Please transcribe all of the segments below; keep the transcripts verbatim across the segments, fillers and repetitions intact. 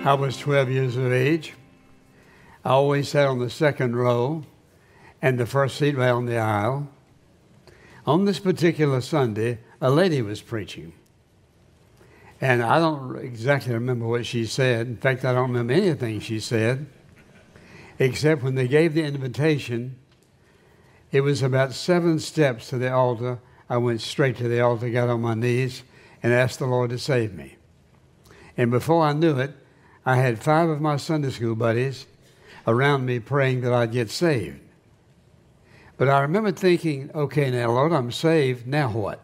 I was twelve years of age. I always sat on the second row and the first seat right on the aisle. On this particular Sunday, a lady was preaching. And I don't exactly remember what she said. In fact, I don't remember anything she said, except when they gave the invitation, it was about seven steps to the altar. I went straight to the altar, got on my knees, and asked the Lord to save me. And before I knew it, I had five of my Sunday school buddies around me praying that I'd get saved. But I remember thinking, okay, now, Lord, I'm saved, now what?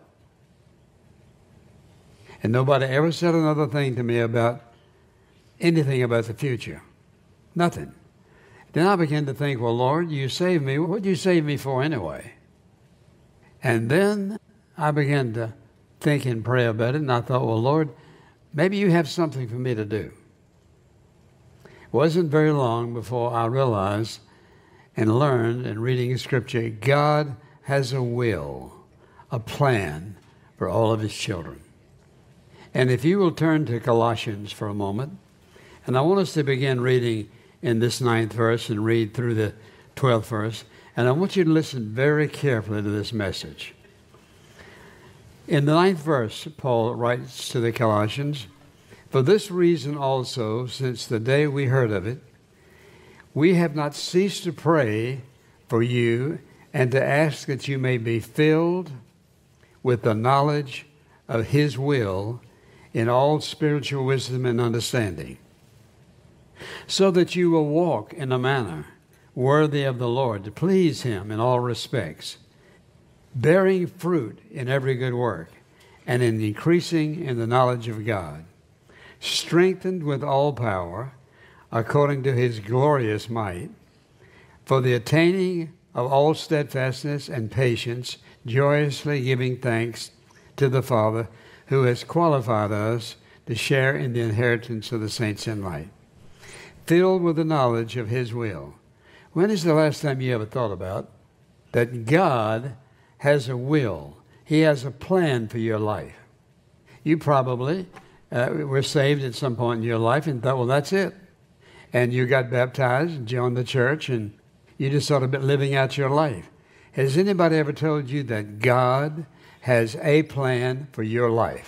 And nobody ever said another thing to me about anything about the future. Nothing. Then I began to think, well, Lord, you saved me. What did you save me for anyway? And then I began to think and pray about it, and I thought, well, Lord, maybe you have something for me to do. It wasn't very long before I realized and learned in reading Scripture, God has a will, a plan for all of His children. And if you will turn to Colossians for a moment, and I want us to begin reading in this ninth verse and read through the twelfth verse, and I want you to listen very carefully to this message. In the ninth verse, Paul writes to the Colossians, "For this reason also, since the day we heard of it, we have not ceased to pray for you and to ask that you may be filled with the knowledge of His will in all spiritual wisdom and understanding, so that you will walk in a manner worthy of the Lord, to please Him in all respects, bearing fruit in every good work, and in increasing in the knowledge of God, strengthened with all power, according to His glorious might, for the attaining of all steadfastness and patience, joyously giving thanks to the Father, who has qualified us to share in the inheritance of the saints in light, filled with the knowledge of His will." When is the last time you ever thought about that God has a will? He has a plan for your life. You probably uh, were saved at some point in your life and thought, well, that's it. And you got baptized and joined the church and you just sort of been living out your life. Has anybody ever told you that God has a plan for your life?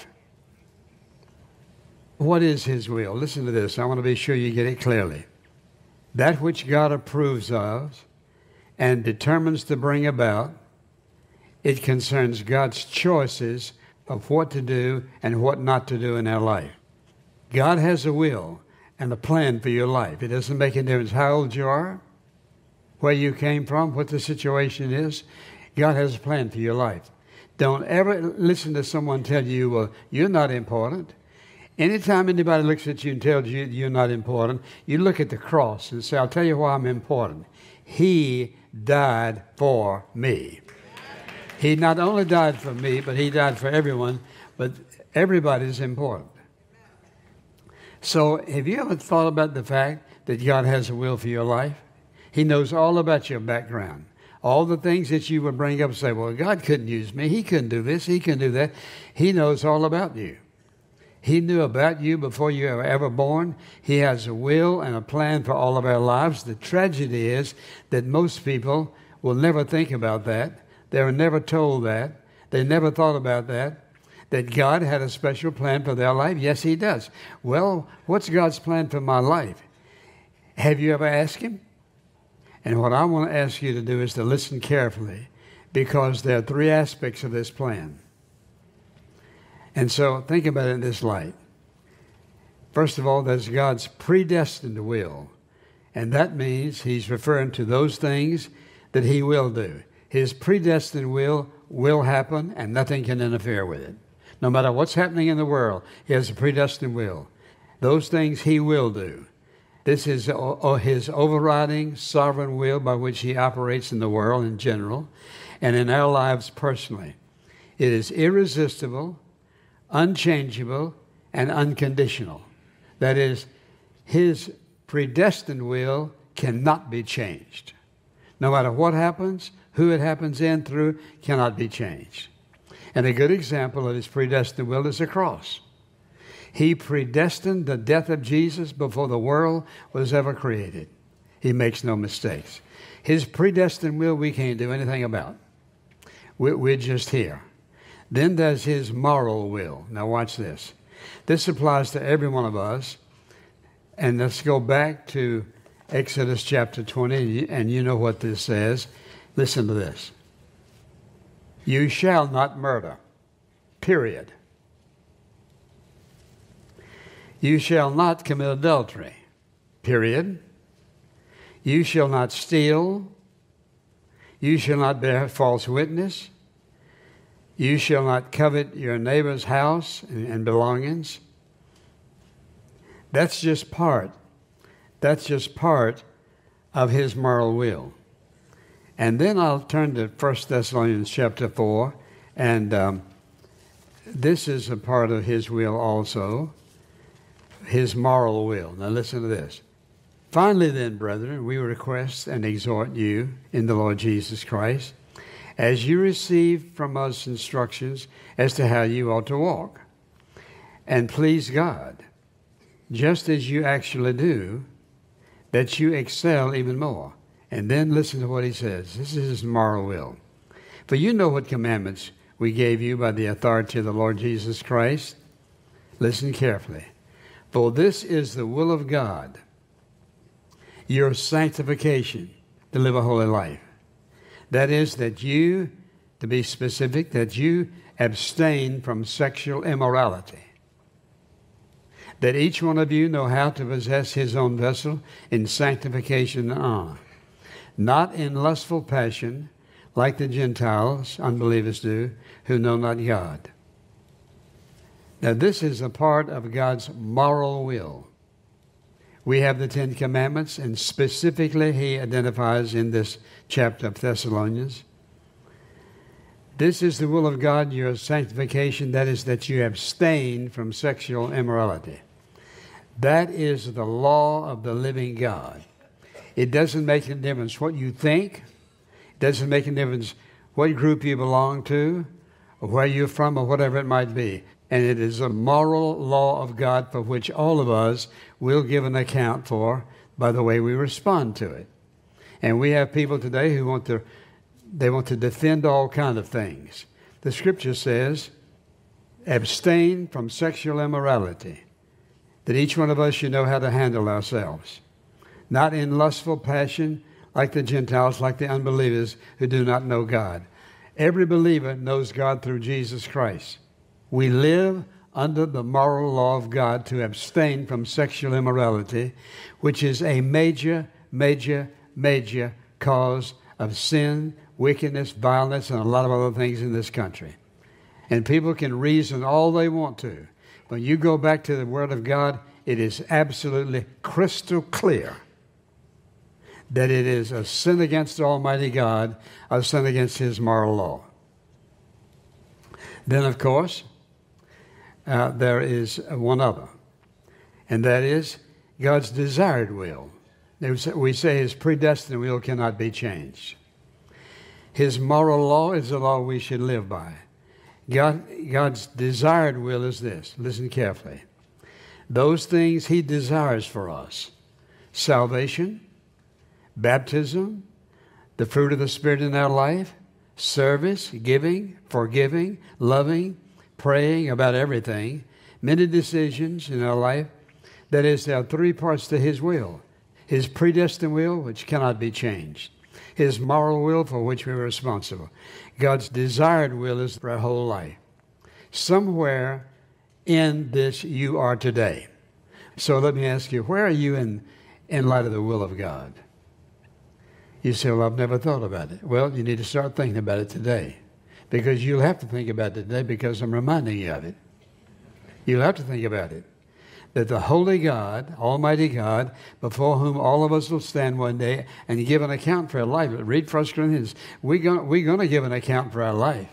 What is His will? Listen to this. I want to be sure you get it clearly. That which God approves of and determines to bring about, it concerns God's choices of what to do and what not to do in our life. God has a will and a plan for your life. It doesn't make any difference how old you are, where you came from, what the situation is. God has a plan for your life. Don't ever listen to someone tell you, well, you're not important. Anytime anybody looks at you and tells you you're not important, you look at the cross and say, I'll tell you why I'm important. He died for me. He not only died for me, but He died for everyone, but everybody's important. So have you ever thought about the fact that God has a will for your life? He knows all about your background. All the things that you would bring up and say, well, God couldn't use me. He couldn't do this. He couldn't do that. He knows all about you. He knew about you before you were ever born. He has a will and a plan for all of our lives. The tragedy is that most people will never think about that. They were never told that. They never thought about that, that God had a special plan for their life. Yes, He does. Well, what's God's plan for my life? Have you ever asked Him? And what I want to ask you to do is to listen carefully, because there are three aspects of this plan. And so think about it in this light. First of all, there's God's predestined will. And that means He's referring to those things that He will do. His predestined will will happen, and nothing can interfere with it. No matter what's happening in the world, He has a predestined will. Those things He will do. This is His overriding sovereign will by which He operates in the world in general and in our lives personally. It is irresistible, unchangeable, and unconditional. That is, His predestined will cannot be changed. No matter what happens, who it happens in, through, cannot be changed. And a good example of His predestined will is the cross. He predestined the death of Jesus before the world was ever created. He makes no mistakes. His predestined will we can't do anything about. We're just here. Then there's his moral will. Now watch this. This applies to every one of us. And let's go back to Exodus chapter twenty, and you know what this says. Listen to this. You shall not murder. Period. You shall not commit adultery. Period. You shall not steal. You shall not bear false witness. You shall not covet your neighbor's house and belongings. That's just part. That's just part of his moral will. And then I'll turn to First Thessalonians chapter four, and um, this is a part of his will also, his moral will. Now listen to this. Finally then, brethren, we request and exhort you in the Lord Jesus Christ, as you receive from us instructions as to how you ought to walk and please God, just as you actually do, that you excel even more. And then listen to what he says. This is his moral will. For you know what commandments we gave you by the authority of the Lord Jesus Christ. Listen carefully. For this is the will of God, your sanctification, to live a holy life. That is, that you, to be specific, that you abstain from sexual immorality. That each one of you know how to possess his own vessel in sanctification and honor, not in lustful passion, like the Gentiles, unbelievers do, who know not God. Now, this is a part of God's moral will. We have the Ten Commandments, and specifically he identifies in this chapter of Thessalonians. This is the will of God, your sanctification, that is, that you abstain from sexual immorality. That is the law of the living God. It doesn't make any difference what you think. It doesn't make any difference what group you belong to, or where you're from, or whatever it might be. And it is a moral law of God for which all of us will give an account for by the way we respond to it. And we have people today who want to, they want to defend all kinds of things. The scripture says, abstain from sexual immorality, that each one of us should know how to handle ourselves, not in lustful passion like the Gentiles, like the unbelievers who do not know God. Every believer knows God through Jesus Christ. We live under the moral law of God to abstain from sexual immorality, which is a major, major, major cause of sin, wickedness, violence, and a lot of other things in this country. And people can reason all they want to. When you go back to the Word of God, it is absolutely crystal clear that it is a sin against Almighty God, a sin against his moral law. Then, of course, uh, there is one other, and that is God's desired will. We say his predestined will cannot be changed. His moral law is the law we should live by. God, God's desired will is this. Listen carefully. Those things he desires for us: salvation, baptism, the fruit of the Spirit in our life, service, giving, forgiving, loving, praying about everything, many decisions in our life. That is, there are three parts to his will. His predestined will, which cannot be changed. His moral will, for which we are responsible. God's desired will is for our whole life. Somewhere in this you are today. So let me ask you, where are you in, in light of the will of God? You say, well, I've never thought about it. Well, you need to start thinking about it today. Because you'll have to think about it today because I'm reminding you of it. You'll have to think about it. That the holy God, Almighty God, before whom all of us will stand one day and give an account for our life. Read First Corinthians. We're going, we're going to give an account for our life.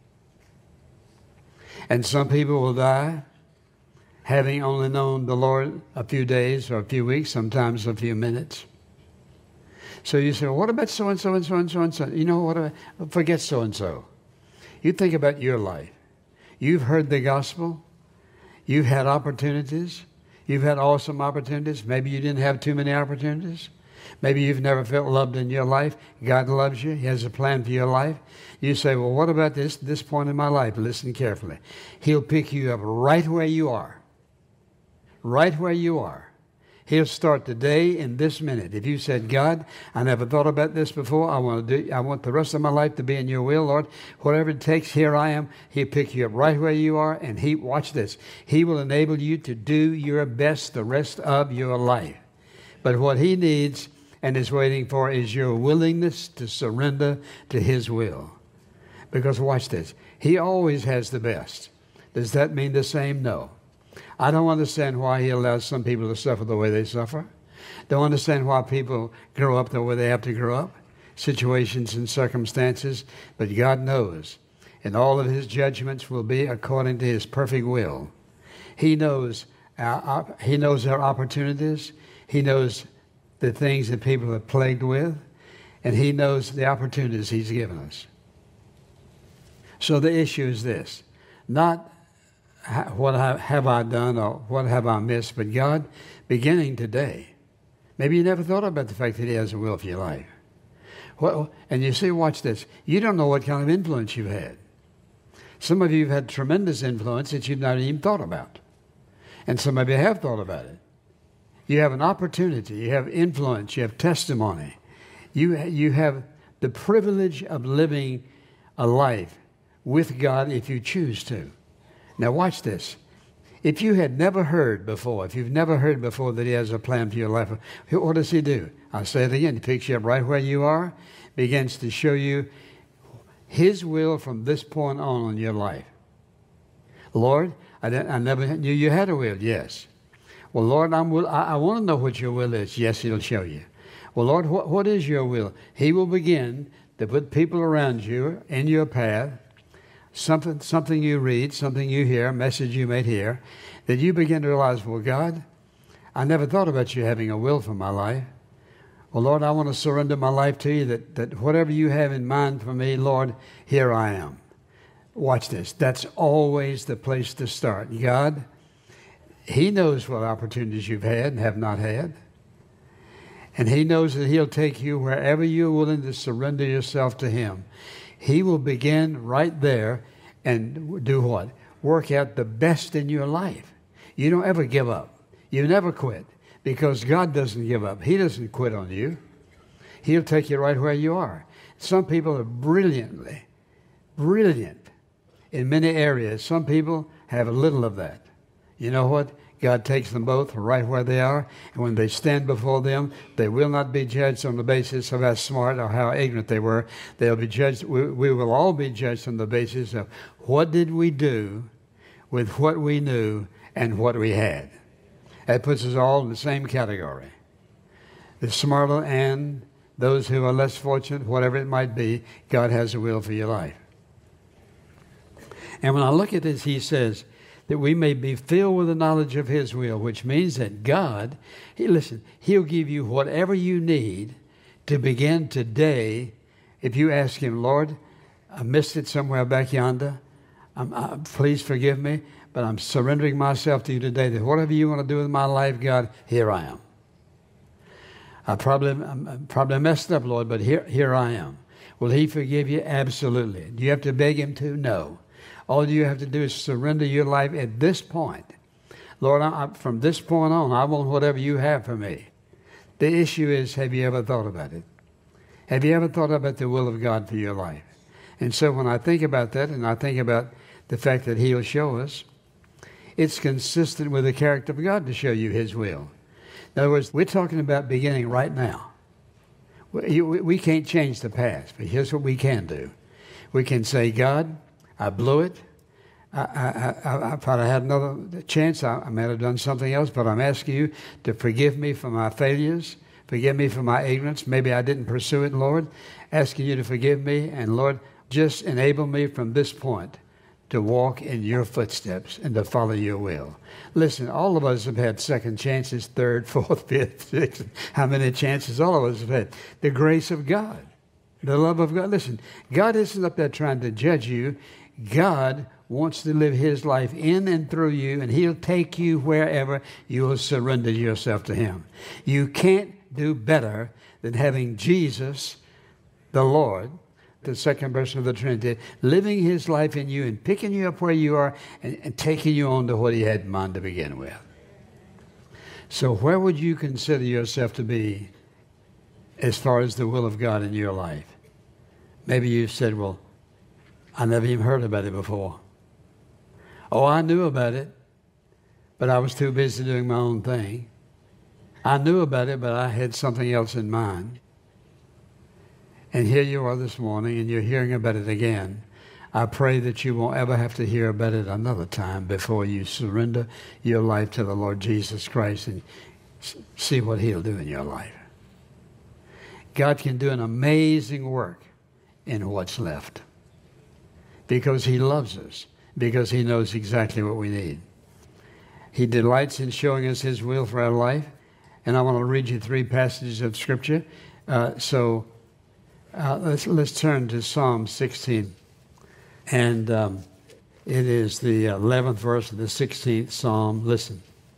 And some people will die having only known the Lord a few days or a few weeks, sometimes a few minutes. So you say, well, what about so-and-so and so-and-so and so? You know what? About, forget so-and-so. You think about your life. You've heard the gospel. You've had opportunities. You've had awesome opportunities. Maybe you didn't have too many opportunities. Maybe you've never felt loved in your life. God loves you. He has a plan for your life. You say, well, what about this, this point in my life? Listen carefully. He'll pick you up right where you are. Right where you are. He'll start today in this minute. If you said, God, I never thought about this before. I want to do. I want the rest of my life to be in your will, Lord. Whatever it takes, here I am. He'll pick you up right where you are, and he, watch this, he will enable you to do your best the rest of your life. But what he needs and is waiting for is your willingness to surrender to his will. Because watch this, he always has the best. Does that mean the same? No. I don't understand why he allows some people to suffer the way they suffer. Don't understand why people grow up the way they have to grow up, situations and circumstances. But God knows, and all of his judgments will be according to his perfect will. He knows our, he knows our opportunities. He knows the things that people are plagued with, and he knows the opportunities he's given us. So the issue is this, not what have I done or what have I missed, but God, beginning today, maybe you never thought about the fact that he has a will for your life. Well, and you see, watch this, you don't know what kind of influence you've had. Some of you have had tremendous influence that you've not even thought about. And some of you have thought about it. You have an opportunity, you have influence, you have testimony. You, you have the privilege of living a life with God if you choose to. Now watch this. If you had never heard before, if you've never heard before that he has a plan for your life, what does he do? I'll say it again. He picks you up right where you are, begins to show you his will from this point on in your life. Lord, I, I never knew you had a will. Yes. Well, Lord, I'm will, I, I want to know what your will is. Yes, he'll show you. Well, Lord, what, what is your will? He will begin to put people around you in your path, something, something you read, something you hear, a message you may hear, that you begin to realize, well, God, I never thought about you having a will for my life. Well, Lord, I want to surrender my life to you, that, that whatever you have in mind for me, Lord, here I am. Watch this. That's always the place to start. God, he knows what opportunities you've had and have not had. And he knows that he'll take you wherever you're willing to surrender yourself to him. He will begin right there and do what? Work out the best in your life. You don't ever give up. You never quit, because God doesn't give up. He doesn't quit on you. He'll take you right where you are. Some people are brilliantly, brilliant in many areas. Some people have a little of that. You know what? God takes them both right where they are, and when they stand before them, they will not be judged on the basis of how smart or how ignorant they were. They'll be judged. We, we will all be judged on the basis of what did we do with what we knew and what we had. That puts us all in the same category. The smarter and those who are less fortunate, whatever it might be, God has a will for your life. And when I look at this, he says, that we may be filled with the knowledge of his will, which means that God, he, listen, he'll give you whatever you need to begin today. If you ask him, Lord, I missed it somewhere back yonder. I'm, I, please forgive me, but I'm surrendering myself to you today, that whatever you want to do with my life, God, here I am. I probably, I'm probably messed up, Lord, but here, here I am. Will he forgive you? Absolutely. Do you have to beg him to? No. All you have to do is surrender your life at this point. Lord, I, from this point on, I want whatever you have for me. The issue is, have you ever thought about it? Have you ever thought about the will of God for your life? And so when I think about that, and I think about the fact that he'll show us, it's consistent with the character of God to show you his will. In other words, we're talking about beginning right now. We, we can't change the past, but here's what we can do. We can say, God, I blew it. I, I, I, if I had another chance, I, I might have done something else, but I'm asking you to forgive me for my failures. Forgive me for my ignorance. Maybe I didn't pursue it, Lord. Asking you to forgive me, and Lord, just enable me from this point to walk in your footsteps and to follow your will. Listen, all of us have had second chances, third, fourth, fifth, sixth. How many chances all of us have had? The grace of God, the love of God. Listen, God isn't up there trying to judge you. God wants to live his life in and through you, and he'll take you wherever you will surrender yourself to him. You can't do better than having Jesus, the Lord, the second person of the Trinity, living his life in you and picking you up where you are and, and taking you on to what he had in mind to begin with. So where would you consider yourself to be as far as the will of God in your life? Maybe you've said, well, I never even heard about it before. Oh, I knew about it, but I was too busy doing my own thing. I knew about it, but I had something else in mind. And here you are this morning, and you're hearing about it again. I pray that you won't ever have to hear about it another time before you surrender your life to the Lord Jesus Christ and see what he'll do in your life. God can do an amazing work in what's left because he loves us, because he knows exactly what we need. He delights in showing us his will for our life. And I want to read you three passages of Scripture. Uh, so uh, let's, let's turn to Psalm sixteen. And um, it is the eleventh verse of the sixteenth Psalm. Listen.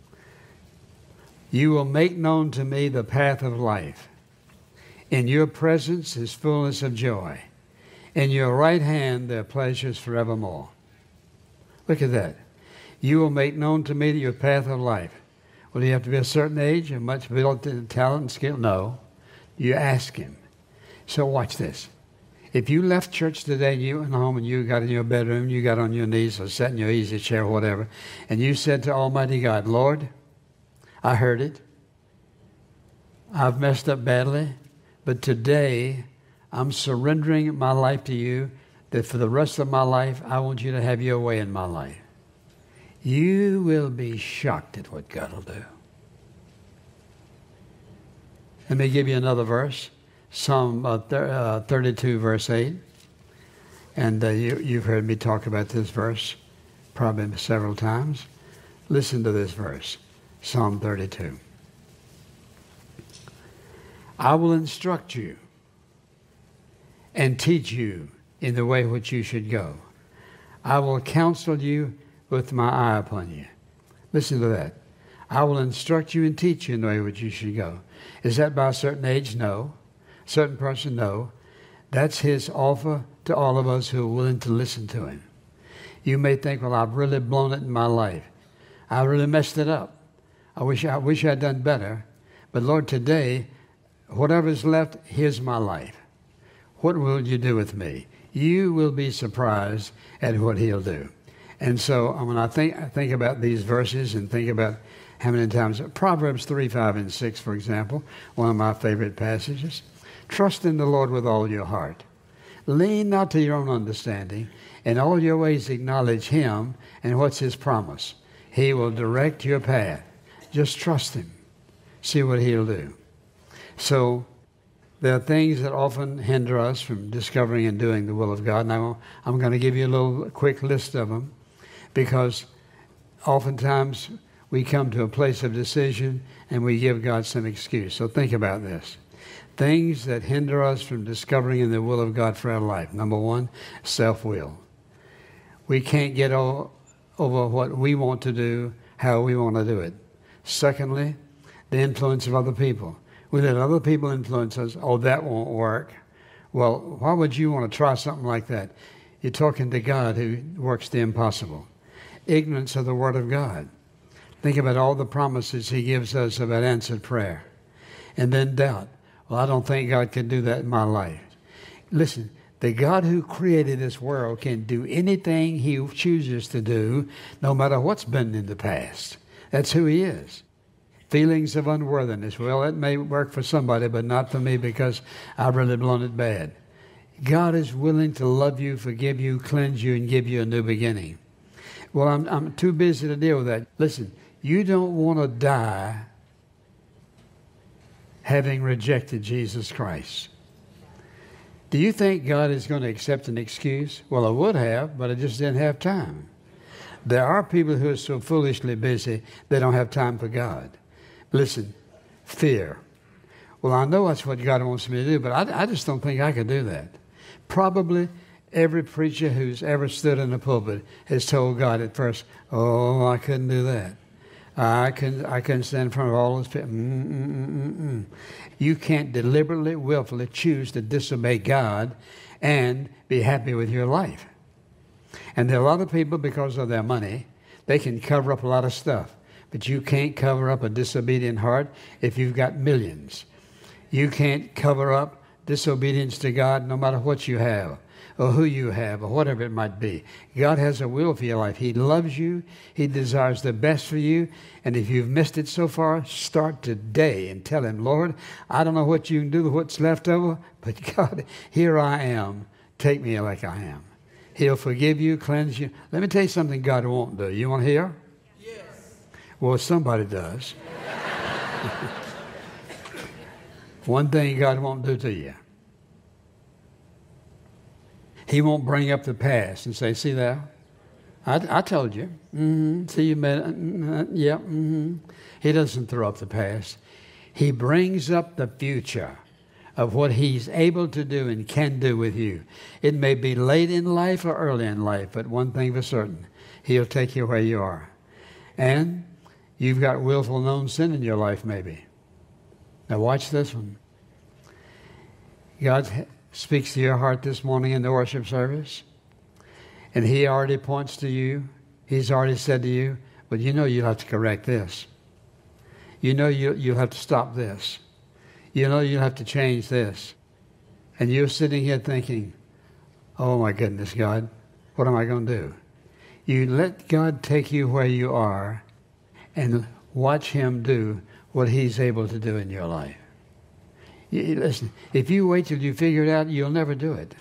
You will make known to me the path of life. In your presence is fullness of joy. In your right hand there are pleasures forevermore. Look at that. You will make known to me your path of life. Well, do you have to be a certain age and much built in talent and skill? No. You ask him. So watch this. If you left church today and you went home and you got in your bedroom, you got on your knees or sat in your easy chair or whatever, and you said to Almighty God, Lord, I heard it. I've messed up badly, but today I'm surrendering my life to you, that for the rest of my life, I want you to have your way in my life. You will be shocked at what God will do. Let me give you another verse. Psalm uh, th- uh, thirty-two, verse eight. And uh, you, you've heard me talk about this verse probably several times. Listen to this verse, Psalm thirty-two. I will instruct you and teach you in the way which you should go. I will counsel you with my eye upon you. Listen to that. I will instruct you and teach you in the way which you should go. Is that by a certain age? No. Certain person? No. That's his offer to all of us who are willing to listen to him. You may think, well, I've really blown it in my life. I really messed it up. I wish I wish I'd done better. But Lord, today, whatever's left, here's my life. What will you do with me? You will be surprised at what he'll do. And so when I think, I think about these verses and think about how many times, Proverbs three, five, and six, for example, one of my favorite passages. Trust in the Lord with all your heart. Lean not to your own understanding. In all your ways acknowledge him. And what's his promise? He will direct your path. Just trust him. See what he'll do. So there are things that often hinder us from discovering and doing the will of God. Now, I'm going to give you a little quick list of them, because oftentimes we come to a place of decision and we give God some excuse. So think about this. Things that hinder us from discovering the will of God for our life. Number one, self-will. We can't get all, over what we want to do, how we want to do it. Secondly, the influence of other people. We let other people influence us. Oh, that won't work. Well, why would you want to try something like that? You're talking to God who works the impossible. Ignorance of the Word of God. Think about all the promises he gives us about answered prayer. And then doubt. Well, I don't think God can do that in my life. Listen, the God who created this world can do anything he chooses to do, no matter what's been in the past. That's who he is. Feelings of unworthiness. Well, it may work for somebody, but not for me, because I've really blown it bad. God is willing to love you, forgive you, cleanse you, and give you a new beginning. Well, I'm, I'm too busy to deal with that. Listen, you don't want to die having rejected Jesus Christ. Do you think God is going to accept an excuse? Well, I would have, but I just didn't have time. There are people who are so foolishly busy, they don't have time for God. Listen, fear. Well, I know that's what God wants me to do, but I, I just don't think I could do that. Probably Every preacher who's ever stood in the pulpit has told God at first, oh, I couldn't do that. I couldn't, I couldn't stand in front of all those people. Mm, mm, mm, mm, mm. You can't deliberately, willfully choose to disobey God and be happy with your life. And there are a lot of people, because of their money, they can cover up a lot of stuff. But you can't cover up a disobedient heart if you've got millions. You can't cover up disobedience to God no matter what you have, or who you have, or whatever it might be. God has a will for your life. He loves you. He desires the best for you. And if you've missed it so far, start today and tell him, Lord, I don't know what you can do with what's left over, but God, here I am. Take me like I am. He'll forgive you, cleanse you. Let me tell you something God won't do. You want to hear? Yes. Well, somebody does. One thing God won't do to you. He won't bring up the past and say, see that? I, I told you. Mm-hmm. See, you made it. Mm-hmm. Yeah. Mm-hmm. He doesn't throw up the past. He brings up the future of what he's able to do and can do with you. It may be late in life or early in life, but one thing for certain, he'll take you where you are. And you've got willful known sin in your life maybe. Now watch this one. God speaks to your heart this morning in the worship service, and he already points to you. He's already said to you, but you know you'll have to correct this. You know you, you'll have to stop this. You know you'll have to change this. And you're sitting here thinking, oh my goodness, God, what am I going to do? You let God take you where you are and watch him do what he's able to do in your life. You, listen, if you wait till you figure it out, you'll never do it.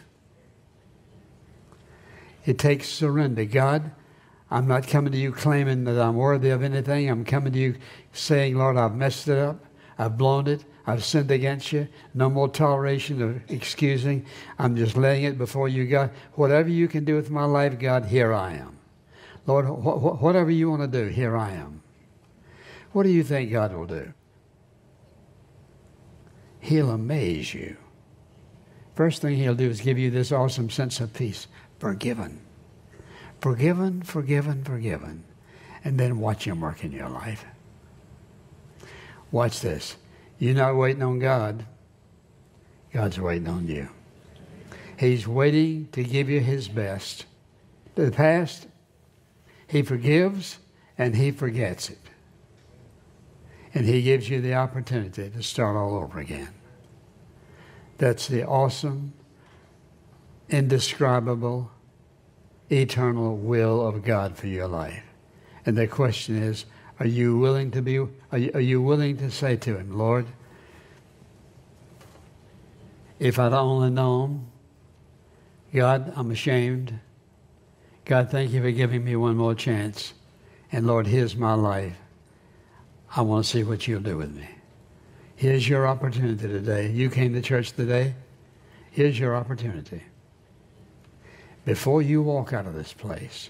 It takes surrender. God, I'm not coming to you claiming that I'm worthy of anything. I'm coming to you saying, Lord, I've messed it up. I've blown it. I've sinned against you. No more toleration of excusing. I'm just laying it before you, God. Whatever you can do with my life, God, here I am. Lord, wh- wh- whatever you want to do, here I am. What do you think God will do? He'll amaze you. First thing he'll do is give you this awesome sense of peace. Forgiven. Forgiven, forgiven, forgiven. And then watch him work in your life. Watch this. You're not waiting on God. God's waiting on you. He's waiting to give you his best. The past, he forgives and he forgets it. And he gives you the opportunity to start all over again. That's the awesome, indescribable, eternal will of God for your life. And the question is, are you willing to be, are you, are you willing to say to him, Lord, if I'd only known, God, I'm ashamed. God, thank you for giving me one more chance. And Lord, here's my life. I want to see what you'll do with me. Here's your opportunity today. You came to church today. Here's your opportunity. Before you walk out of this place,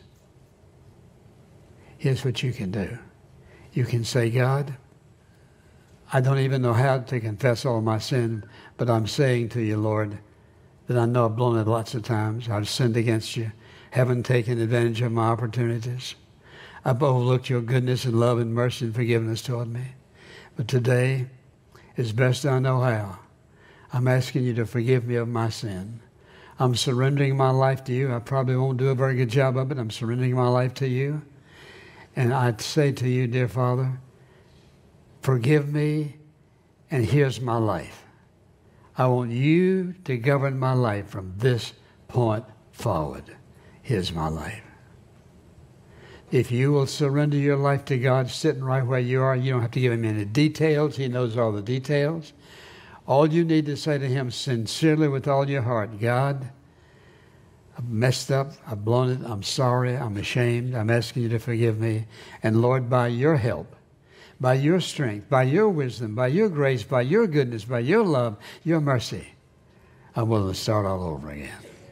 here's what you can do. You can say, God, I don't even know how to confess all my sin, but I'm saying to you, Lord, that I know I've blown it lots of times. I've sinned against you, haven't taken advantage of my opportunities. I've overlooked your goodness and love and mercy and forgiveness toward me. But today, as best I know how, I'm asking you to forgive me of my sin. I'm surrendering my life to you. I probably won't do a very good job of it. I'm surrendering my life to you. And I'd say to you, dear Father, forgive me, and here's my life. I want you to govern my life from this point forward. Here's my life. If you will surrender your life to God sitting right where you are, you don't have to give him any details. He knows all the details. All you need to say to him sincerely with all your heart, God, I've messed up, I've blown it, I'm sorry, I'm ashamed, I'm asking you to forgive me. And Lord, by your help, by your strength, by your wisdom, by your grace, by your goodness, by your love, your mercy, I'm willing to start all over again.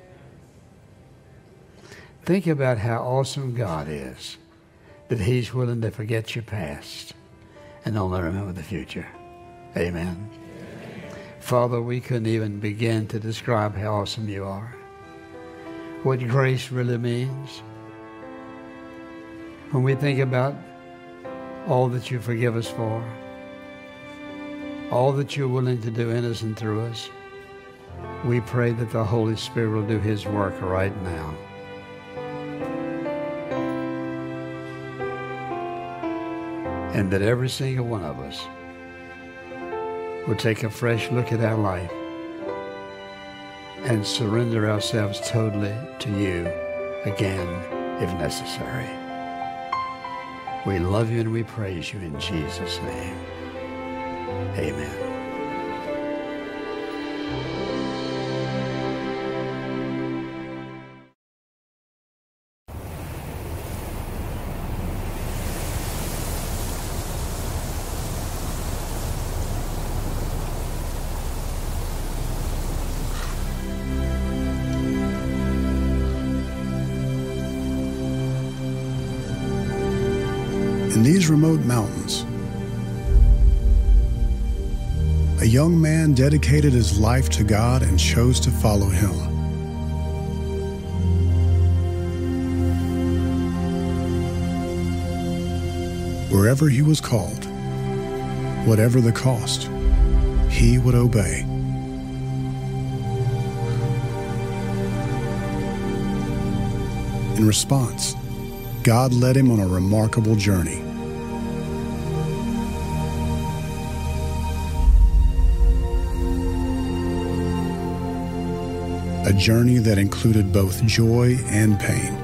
Think about how awesome God is, that he's willing to forget your past and only remember the future. Amen. Amen. Father, we couldn't even begin to describe how awesome you are. what grace really means. When we think about all that you forgive us for, all that you're willing to do in us and through us, we pray that the Holy Spirit will do His work right now. And that every single one of us will take a fresh look at our life and surrender ourselves totally to you again if necessary. We love you and we praise you in Jesus' name. Amen. In these remote mountains, a young man dedicated his life to God and chose to follow Him. Wherever he was called, whatever the cost, he would obey. In response, God led him on a remarkable journey. A journey that included both joy and pain.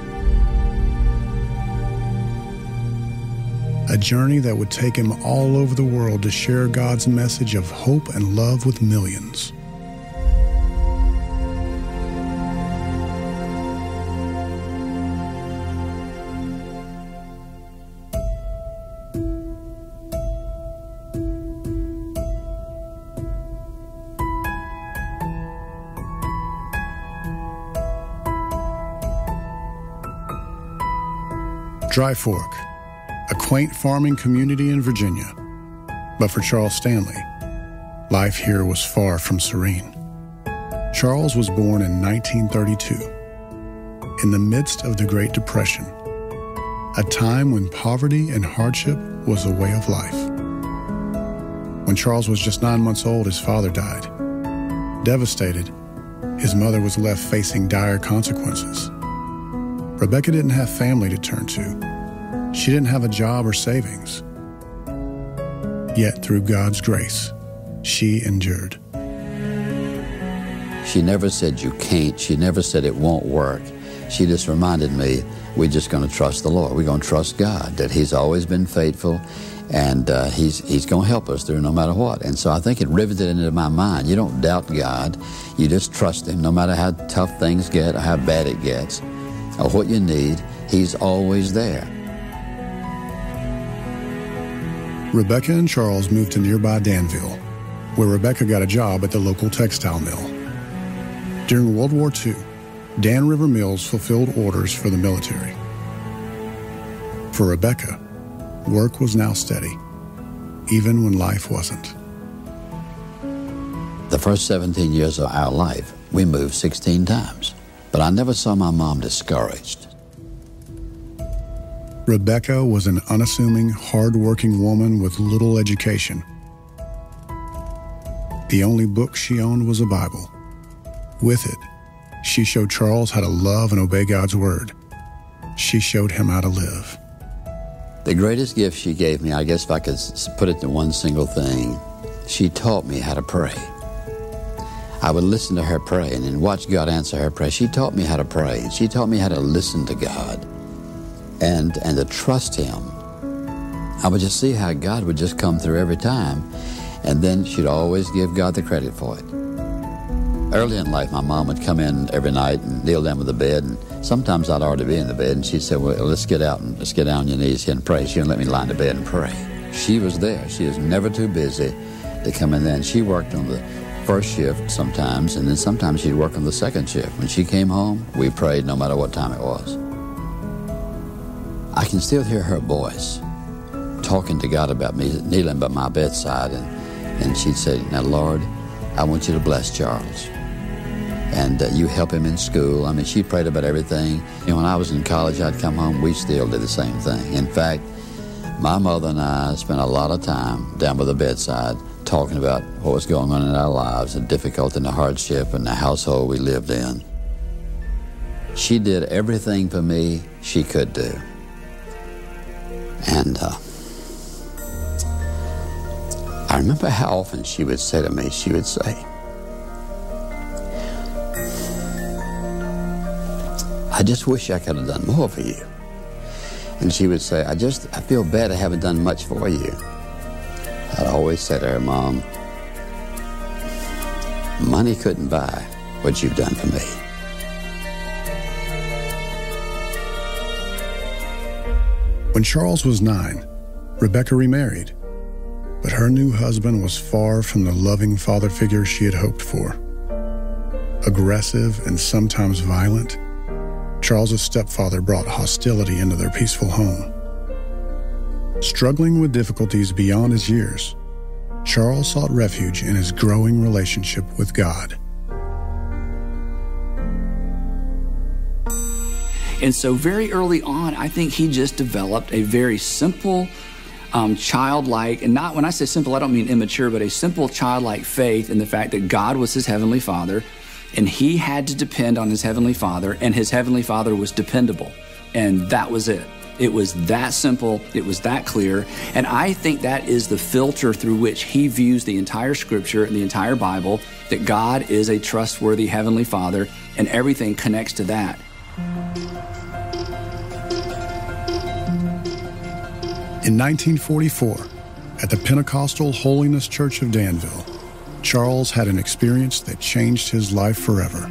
A journey that would take him all over the world to share God's message of hope and love with millions. Dry Fork, a quaint farming community in Virginia. But for Charles Stanley, life here was far from serene. Charles was born in nineteen thirty-two, in the midst of the Great Depression, a time when poverty and hardship was a way of life. When Charles was just nine months old, his father died. Devastated, his mother was left facing dire consequences. Rebecca didn't have family to turn to. She didn't have a job or savings. Yet, through God's grace, she endured. She never said you can't. She never said it won't work. She just reminded me, we're just going to trust the Lord. We're going to trust God, that He's always been faithful, and uh, He's He's going to help us through no matter what. And so I think it riveted into my mind. You don't doubt God. You just trust Him, no matter how tough things get or how bad it gets, or what you need. He's always there. Rebecca and Charles moved to nearby Danville, where Rebecca got a job at the local textile mill. During World War Two, Dan River Mills fulfilled orders for the military. For Rebecca, work was now steady, even when life wasn't. The first seventeen years of our life, we moved sixteen times, but I never saw my mom discouraged. Rebecca was an unassuming, hard-working woman with little education. The only book she owned was a Bible. With it, she showed Charles how to love and obey God's word. She showed him how to live. The greatest gift she gave me, I guess if I could put it to one single thing, she taught me how to pray. I would listen to her pray and then watch God answer her prayer. She taught me how to pray. She taught me how to listen to God and, and to trust Him. I would just see how God would just come through every time, and then she'd always give God the credit for it. Early in life, my mom would come in every night and kneel down with the bed, and sometimes I'd already be in the bed, and she'd say, well, let's get out and let's get down on your knees here and pray. She wouldn't let me lie in the bed and pray. She was there. She was never too busy to come in there, and she worked on the first shift sometimes, and then sometimes she'd work on the second shift. When she came home, we prayed no matter what time it was. I can still hear her voice talking to God about me, kneeling by my bedside, and, and she'd say, now, Lord, I want you to bless Charles. and uh, you help him in school. I mean, she prayed about everything. And when I was in college, I'd come home, we still did the same thing. In fact, my mother and I spent a lot of time down by the bedside talking about what was going on in our lives, the difficulty and the hardship and the household we lived in. She did everything for me she could do. And uh, I remember how often she would say to me, she would say, I just wish I could have done more for you. And she would say, I just, I feel bad I haven't done much for you. I'd always say to her, Mom, money couldn't buy what you've done for me. When Charles was nine, Rebecca remarried, but her new husband was far from the loving father figure she had hoped for. Aggressive and sometimes violent, Charles's stepfather brought hostility into their peaceful home. Struggling with difficulties beyond his years, Charles sought refuge in his growing relationship with God. And so very early on, I think he just developed a very simple, um, childlike, and not, when I say simple, I don't mean immature, but a simple childlike faith in the fact that God was his heavenly Father, and he had to depend on his heavenly Father, and his heavenly Father was dependable. And that was it. It was that simple. It was that clear. And I think that is the filter through which he views the entire Scripture and the entire Bible, that God is a trustworthy heavenly Father, and everything connects to that. In nineteen forty-four, at the Pentecostal Holiness Church of Danville, Charles had an experience that changed his life forever.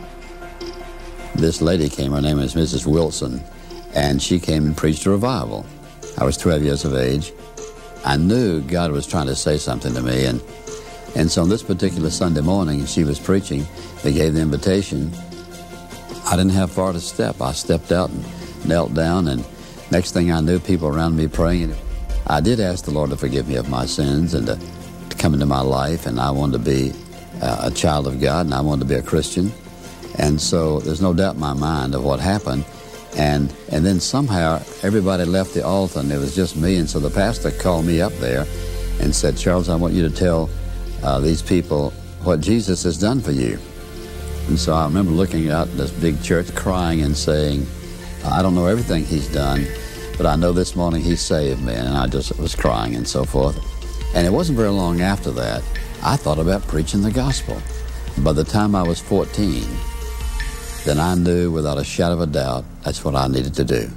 This lady came, her name is Missus Wilson, and she came and preached a revival. I was twelve years of age. I knew God was trying to say something to me, and, and so on this particular Sunday morning, she was preaching. They gave the invitation. I didn't have far to step. I stepped out and knelt down, and next thing I knew, people around me praying. I did ask the Lord to forgive me of my sins and to, to come into my life, and I wanted to be uh, a child of God, and I wanted to be a Christian. And so there's no doubt in my mind of what happened. And and then somehow everybody left the altar, and it was just me. And so the pastor called me up there and said, Charles, I want you to tell uh, these people what Jesus has done for you. And so I remember looking out at this big church, crying and saying, I don't know everything he's done, but I know this morning he saved me. And I just was crying and so forth. And it wasn't very long after that, I thought about preaching the gospel. By the time I was fourteen, then I knew without a shadow of a doubt that's what I needed to do.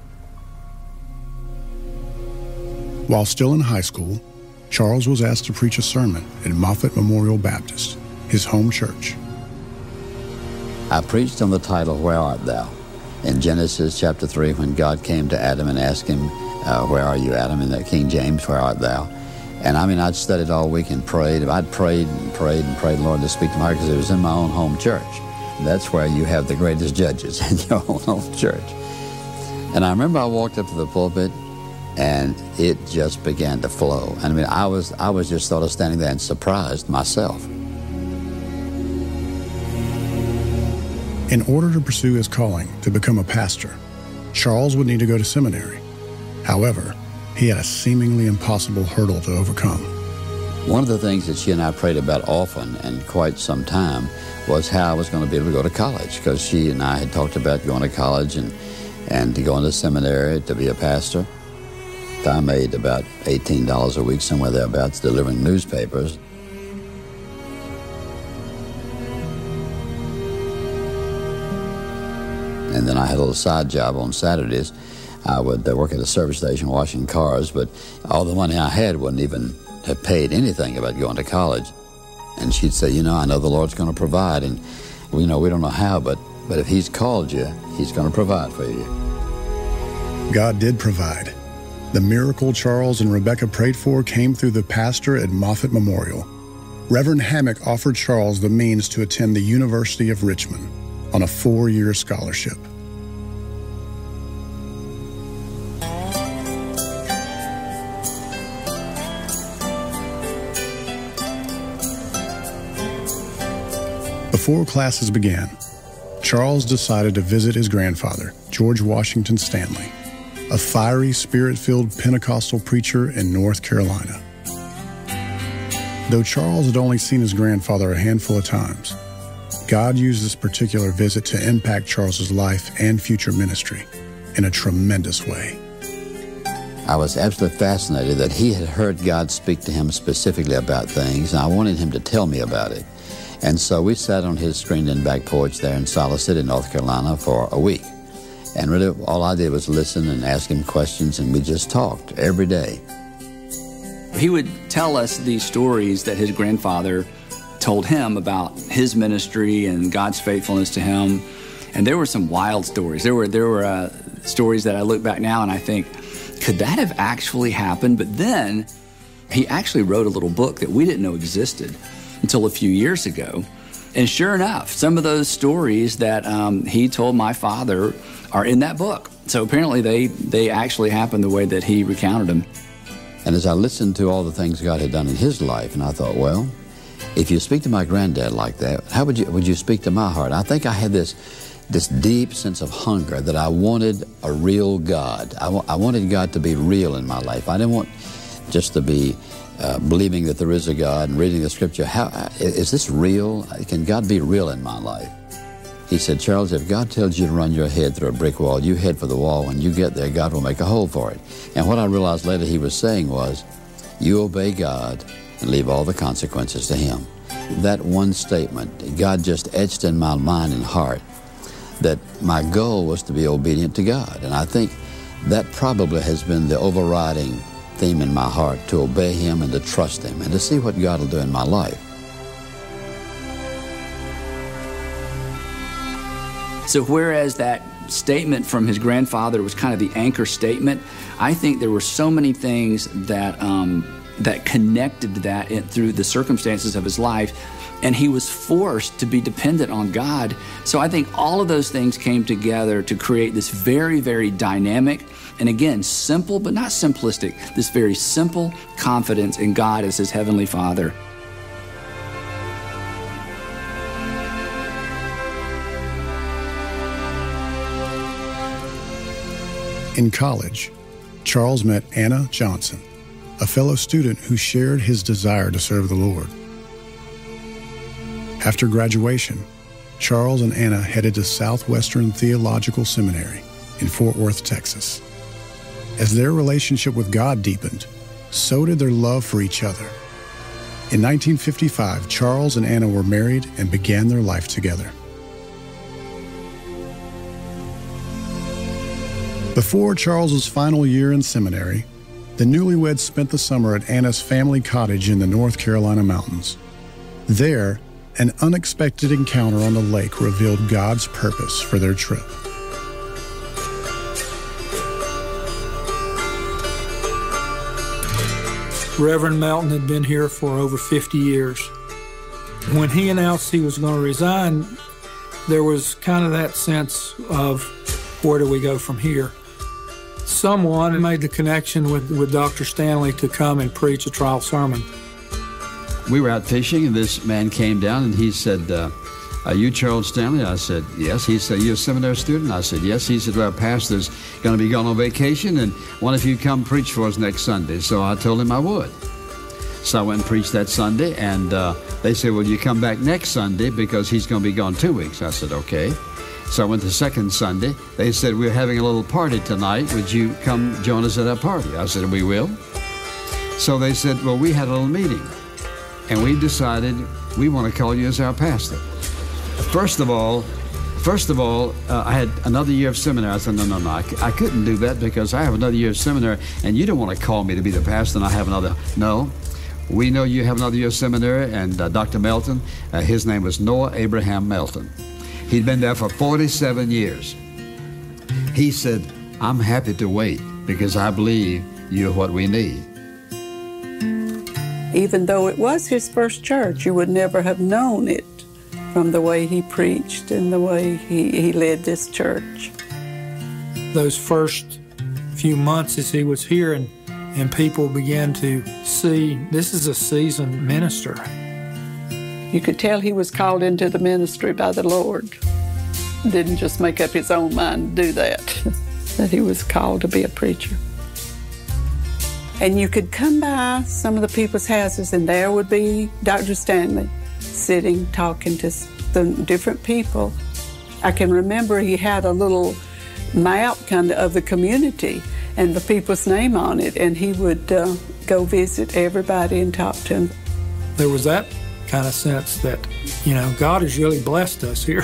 While still in high school, Charles was asked to preach a sermon at Moffett Memorial Baptist, his home church. I preached on the title, Where Art Thou? In Genesis chapter three, when God came to Adam and asked him, uh, where are you, Adam? In the King James, where art thou? And I mean, I'd studied all week and prayed. I'd prayed and prayed and prayed, Lord, to speak to my heart, because it was in my own home church. That's where you have the greatest judges, in your own home church. And I remember I walked up to the pulpit, and it just began to flow. I mean, I was I was just sort of standing there and surprised myself. In order to pursue his calling to become a pastor, Charles would need to go to seminary. However, he had a seemingly impossible hurdle to overcome. One of the things that she and I prayed about often and quite some time was how I was going to be able to go to college, because she and I had talked about going to college and, and to go into seminary to be a pastor. I made about eighteen dollars a week, somewhere thereabouts, delivering newspapers. And then I had a little side job on Saturdays. I would uh, work at a service station washing cars, but all the money I had wouldn't even have paid anything about going to college. And she'd say, you know, I know the Lord's going to provide, and, you know, we don't know how, but, but if he's called you, he's going to provide for you. God did provide. The miracle Charles and Rebecca prayed for came through the pastor at Moffett Memorial. Reverend Hammock offered Charles the means to attend the University of Richmond on a four-year scholarship. Before classes began, Charles decided to visit his grandfather, George Washington Stanley, a fiery, spirit-filled Pentecostal preacher in North Carolina. Though Charles had only seen his grandfather a handful of times, God used this particular visit to impact Charles's life and future ministry in a tremendous way. I was absolutely fascinated that he had heard God speak to him specifically about things, and I wanted him to tell me about it. And so we sat on his screened-in back porch there in Siler City, North Carolina, for a week. And really all I did was listen and ask him questions, and we just talked every day. He would tell us these stories that his grandfather told him about his ministry and God's faithfulness to him. And there were some wild stories. There were, there were uh, stories that I look back now and I think, could that have actually happened? But then he actually wrote a little book that we didn't know existed until a few years ago. And sure enough, some of those stories that um, he told my father are in that book. So apparently they, they actually happened the way that he recounted them. And as I listened to all the things God had done in his life, and I thought, well, if you speak to my granddad like that, how would you would you speak to my heart? I think I had this this deep sense of hunger that I wanted a real God. I, wa- I wanted God to be real in my life. I didn't want just to be uh, believing that there is a God and reading the scripture. How is this real? Can God be real in my life? He said, Charles, if God tells you to run your head through a brick wall, you head for the wall. When you get there, God will make a hole for it. And what I realized later he was saying was, you obey God and leave all the consequences to him. That one statement, God just etched in my mind and heart that my goal was to be obedient to God. And I think that probably has been the overriding theme in my heart, to obey him and to trust him and to see what God will do in my life. So whereas that statement from his grandfather was kind of the anchor statement, I think there were so many things that um, that connected to that in, through the circumstances of his life, and he was forced to be dependent on God. So I think all of those things came together to create this very, very dynamic, and again, simple but not simplistic, this very simple confidence in God as his heavenly Father. In college, Charles met Anna Johnson, a fellow student who shared his desire to serve the Lord. After graduation, Charles and Anna headed to Southwestern Theological Seminary in Fort Worth, Texas. As their relationship with God deepened, so did their love for each other. In nineteen fifty-five, Charles and Anna were married and began their life together. Before Charles's final year in seminary, the newlyweds spent the summer at Anna's family cottage in the North Carolina mountains. There, an unexpected encounter on the lake revealed God's purpose for their trip. Reverend Melton had been here for over fifty years. When he announced he was going to resign, there was kind of that sense of, where do we go from here? Someone made the connection with, with Doctor Stanley to come and preach a trial sermon. We were out fishing, and this man came down, and he said, uh, are you Charles Stanley? I said, yes. He said, you're a seminary student? I said, yes. He said, well, pastor's going to be gone on vacation, and why don't you come preach for us next Sunday? So I told him I would. So I went and preached that Sunday, and uh, they said, well, you come back next Sunday because he's going to be gone two weeks. I said, okay. So I went the second Sunday. They said, we're having a little party tonight. Would you come join us at our party? I said, we will. So they said, well, we had a little meeting, and we decided we want to call you as our pastor. First of all, first of all, uh, I had another year of seminary. I said, no, no, no, I, I couldn't do that because I have another year of seminary, and you don't want to call me to be the pastor and I have another. No, we know you have another year of seminary, and uh, Doctor Melton, uh, his name was Noah Abraham Melton. He'd been there for forty-seven years. He said, I'm happy to wait because I believe you're what we need. Even though it was his first church, you would never have known it from the way he preached and the way he, he led this church. Those first few months as he was here, and, and people began to see this is a seasoned minister. You could tell he was called into the ministry by the Lord. Didn't just make up his own mind to do that, that he was called to be a preacher. And you could come by some of the people's houses, and there would be Doctor Stanley sitting, talking to the different people. I can remember he had a little map kind of of the community and the people's name on it, and he would uh, go visit everybody and talk to them. There was that kind of sense that, you know, God has really blessed us here.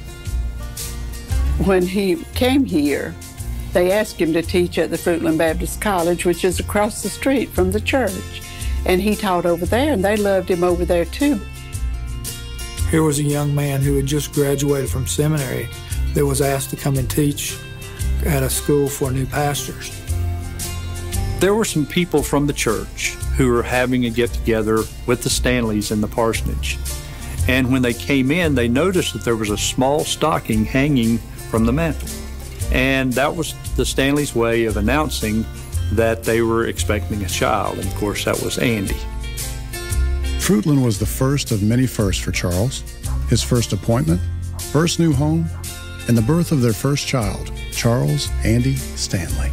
When he came here, they asked him to teach at the Fruitland Baptist College, which is across the street from the church. And he taught over there, and they loved him over there too. Here was a young man who had just graduated from seminary that was asked to come and teach at a school for new pastors. There were some people from the church who were having a get-together with the Stanleys in the parsonage. And when they came in, they noticed that there was a small stocking hanging from the mantel. And that was the Stanleys' way of announcing that they were expecting a child. And of course, that was Andy. Fruitland was the first of many firsts for Charles. His first appointment, first new home, and the birth of their first child, Charles Andy Stanley.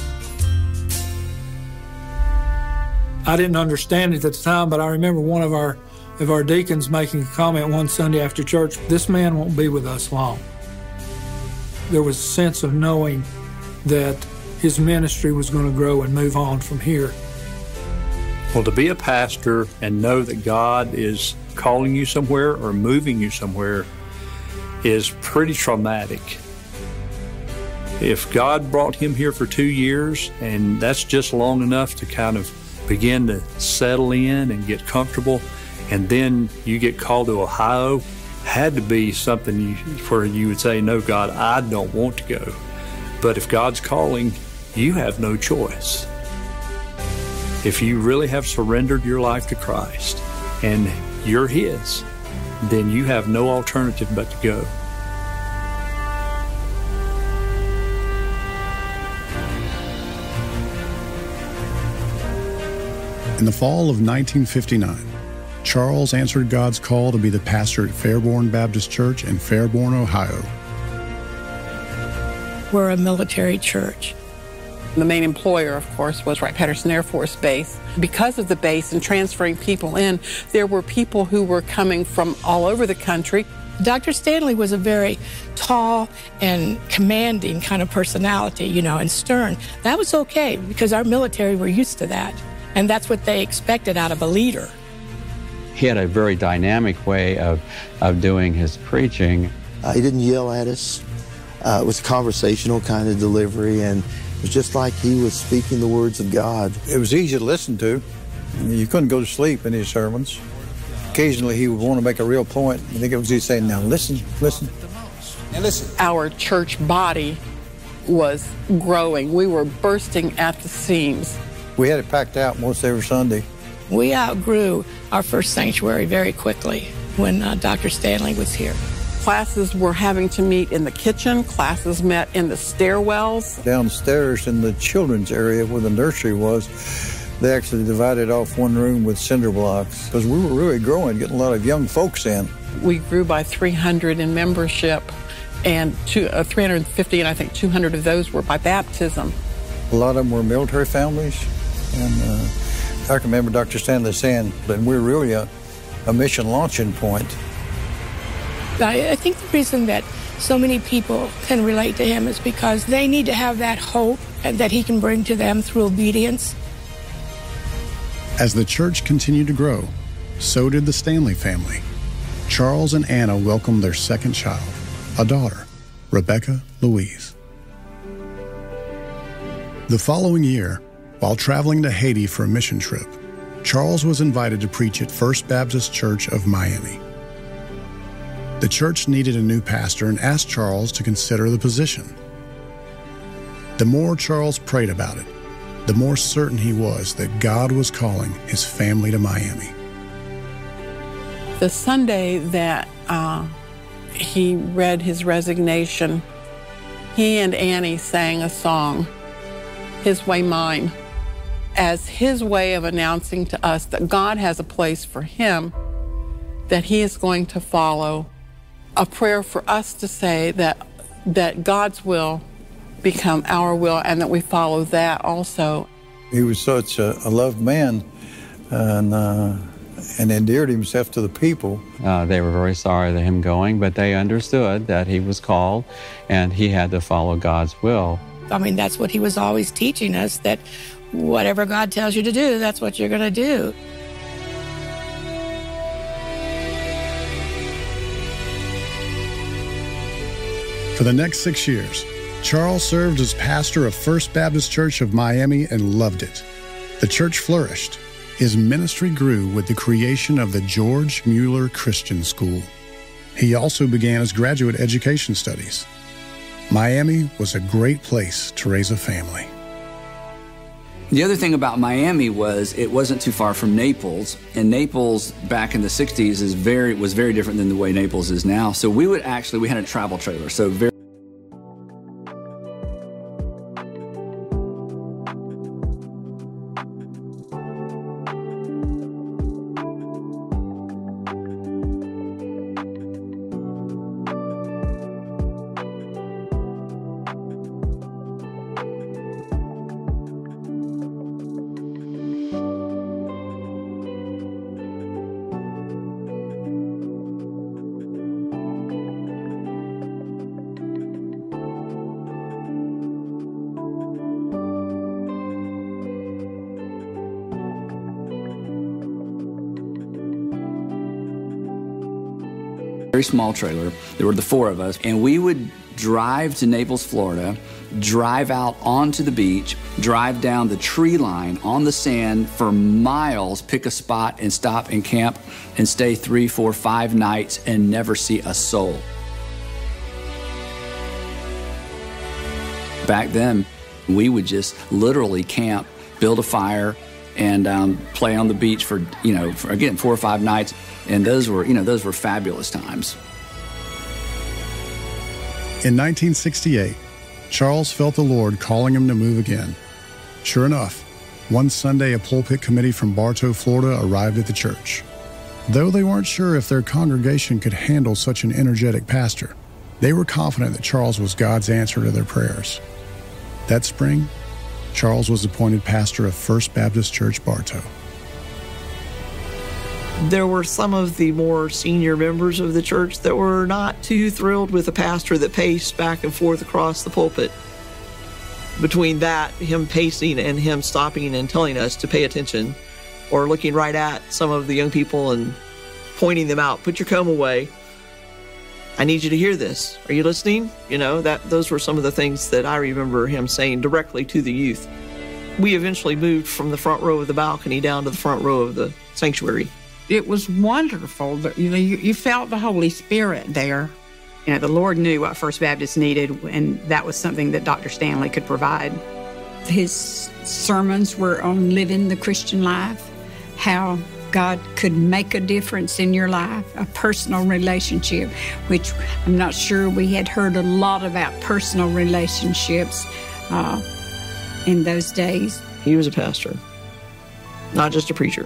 I didn't understand it at the time, but I remember one of our of our deacons making a comment one Sunday after church, "This man won't be with us long." There was a sense of knowing that his ministry was going to grow and move on from here. Well, to be a pastor and know that God is calling you somewhere or moving you somewhere is pretty traumatic. If God brought him here for two years, and that's just long enough to kind of begin to settle in and get comfortable, and then you get called to Ohio, had to be something you, where you would say, no, God, I don't want to go. But if God's calling, you have no choice. If you really have surrendered your life to Christ and you're his, then you have no alternative but to go. In the fall of nineteen fifty-nine, Charles answered God's call to be the pastor at Fairborn Baptist Church in Fairborn, Ohio. We're a military church. The main employer, of course, was Wright-Patterson Air Force Base. Because of the base and transferring people in, there were people who were coming from all over the country. Doctor Stanley was a very tall and commanding kind of personality, you know, and stern. That was okay because our military were used to that, and that's what they expected out of a leader. He had a very dynamic way of, of doing his preaching. Uh, he didn't yell at us. Uh, it was a conversational kind of delivery, and it was just like he was speaking the words of God. It was easy to listen to. You couldn't go to sleep in his sermons. Occasionally he would want to make a real point. I think it was he'd say, now listen, listen. And listen. Our church body was growing. We were bursting at the seams. We had it packed out most every Sunday. We outgrew our first sanctuary very quickly when uh, Doctor Stanley was here. Classes were having to meet in the kitchen. Classes met in the stairwells. Downstairs in the children's area where the nursery was, they actually divided off one room with cinder blocks because we were really growing, getting a lot of young folks in. We grew by three hundred in membership, and two, uh, three hundred fifty, and I think two hundred of those were by baptism. A lot of them were military families, and uh, I can remember Doctor Stanley saying that we're really a, a mission launching point. I, I think the reason that so many people can relate to him is because they need to have that hope that he can bring to them through obedience. As the church continued to grow, so did the Stanley family. Charles and Anna welcomed their second child, a daughter, Rebecca Louise. The following year, while traveling to Haiti for a mission trip, Charles was invited to preach at First Baptist Church of Miami. The church needed a new pastor and asked Charles to consider the position. The more Charles prayed about it, the more certain he was that God was calling his family to Miami. The Sunday that uh, he read his resignation, he and Annie sang a song, His Way, Mine, as his way of announcing to us that God has a place for him that he is going to follow a prayer for us to say that that God's will become our will and that we follow that also. He was such a, a loved man and, uh, and endeared himself to the people. Uh, they were very sorry that him going, but they understood that he was called and he had to follow God's will. I mean, that's what he was always teaching us, that whatever God tells you to do, that's what you're going to do. For the next six years, Charles served as pastor of First Baptist Church of Miami and loved it. The church flourished. His ministry grew with the creation of the George Mueller Christian School. He also began his graduate education studies. Miami was a great place to raise a family. The other thing about Miami was it wasn't too far from Naples, and Naples back in the sixties is very was very different than the way Naples is now. So we would actually, we had a travel trailer, so very very small trailer. There were the four of us, and we would drive to Naples, Florida, drive out onto the beach, drive down the tree line on the sand for miles, pick a spot and stop and camp and stay three, four, five nights and never see a soul. Back then, we would just literally camp, build a fire, and um, play on the beach for, you know, for, again, four or five nights. And those were, you know, those were fabulous times. In nineteen sixty-eight, Charles felt the Lord calling him to move again. Sure enough, one Sunday a pulpit committee from Bartow, Florida arrived at the church. Though they weren't sure if their congregation could handle such an energetic pastor, they were confident that Charles was God's answer to their prayers. That spring, Charles was appointed pastor of First Baptist Church, Bartow. There were some of the more senior members of the church that were not too thrilled with a pastor that paced back and forth across the pulpit. Between that, him pacing and him stopping and telling us to pay attention, or looking right at some of the young people and pointing them out, put your comb away. I need you to hear this. Are you listening? You know, that those were some of the things that I remember him saying directly to the youth. We eventually moved from the front row of the balcony down to the front row of the sanctuary. It was wonderful. You know, you, you felt the Holy Spirit there. You know, the Lord knew what First Baptist needed, and that was something that Doctor Stanley could provide. His sermons were on living the Christian life, how God could make a difference in your life, a personal relationship, which I'm not sure we had heard a lot about personal relationships uh, in those days. He was a pastor, not just a preacher.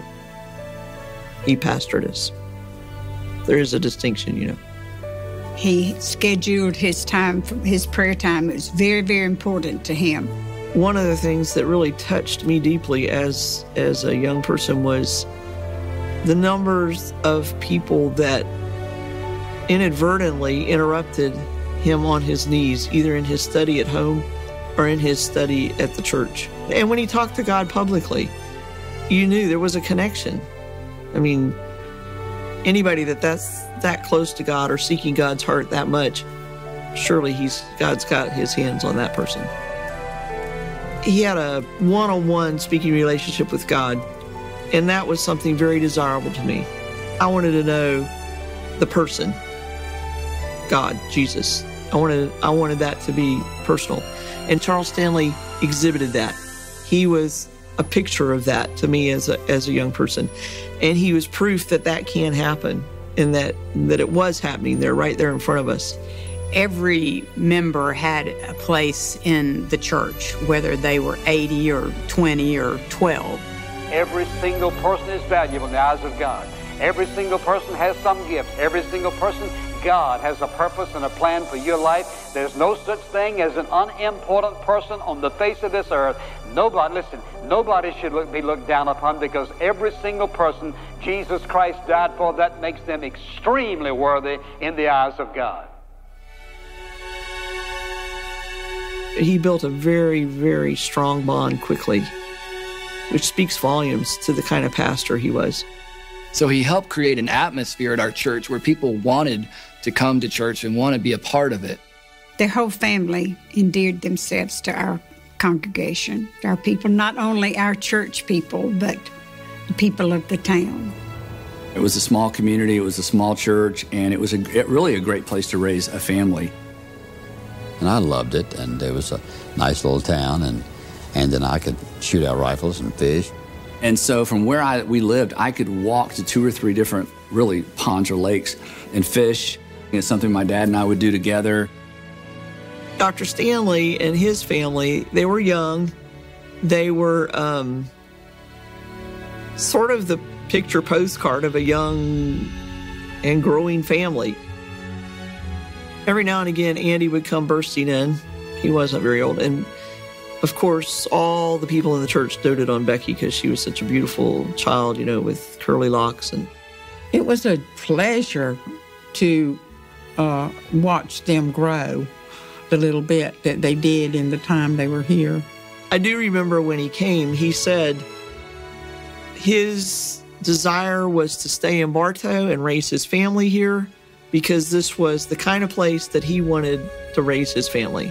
He pastored us. There is a distinction, you know. He scheduled his time, his prayer time. It was very, very important to him. One of the things that really touched me deeply as, as a young person was the numbers of people that inadvertently interrupted him on his knees, either in his study at home or in his study at the church. And when he talked to God publicly, you knew there was a connection. I mean, anybody that that's that close to God or seeking God's heart that much, surely he's God's got his hands on that person. He had a one-on-one speaking relationship with God, and that was something very desirable to me. I wanted to know the person, God, Jesus. I wanted, I wanted that to be personal. And Charles Stanley exhibited that. He was a picture of that to me as a, as a young person. And he was proof that that can happen and that, that it was happening there, right there in front of us. Every member had a place in the church, whether they were eighty or twenty or twelve. Every single person is valuable in the eyes of God. Every single person has some gift. Every single person, God has a purpose and a plan for your life. There's no such thing as an unimportant person on the face of this earth. Nobody, listen, nobody should look, be looked down upon, because every single person Jesus Christ died for, that makes them extremely worthy in the eyes of God. He built a very, very strong bond quickly, which speaks volumes to the kind of pastor he was. So he helped create an atmosphere at our church where people wanted to come to church and want to be a part of it. Their whole family endeared themselves to our congregation, our people, not only our church people, but the people of the town. It was a small community, it was a small church, and it was a, it really a great place to raise a family. And I loved it, and it was a nice little town, and, and then I could shoot our rifles and fish. And so from where I, we lived, I could walk to two or three different, really, ponds or lakes and fish. It's something my dad and I would do together. Doctor Stanley and his family, they were young. They were um, sort of the picture postcard of a young and growing family. Every now and again, Andy would come bursting in. He wasn't very old. And of course, all the people in the church doted on Becky because she was such a beautiful child, you know, with curly locks. And it was a pleasure to uh, watch them grow the little bit that they did in the time they were here. I do remember when he came, he said his desire was to stay in Bartow and raise his family here because this was the kind of place that he wanted to raise his family.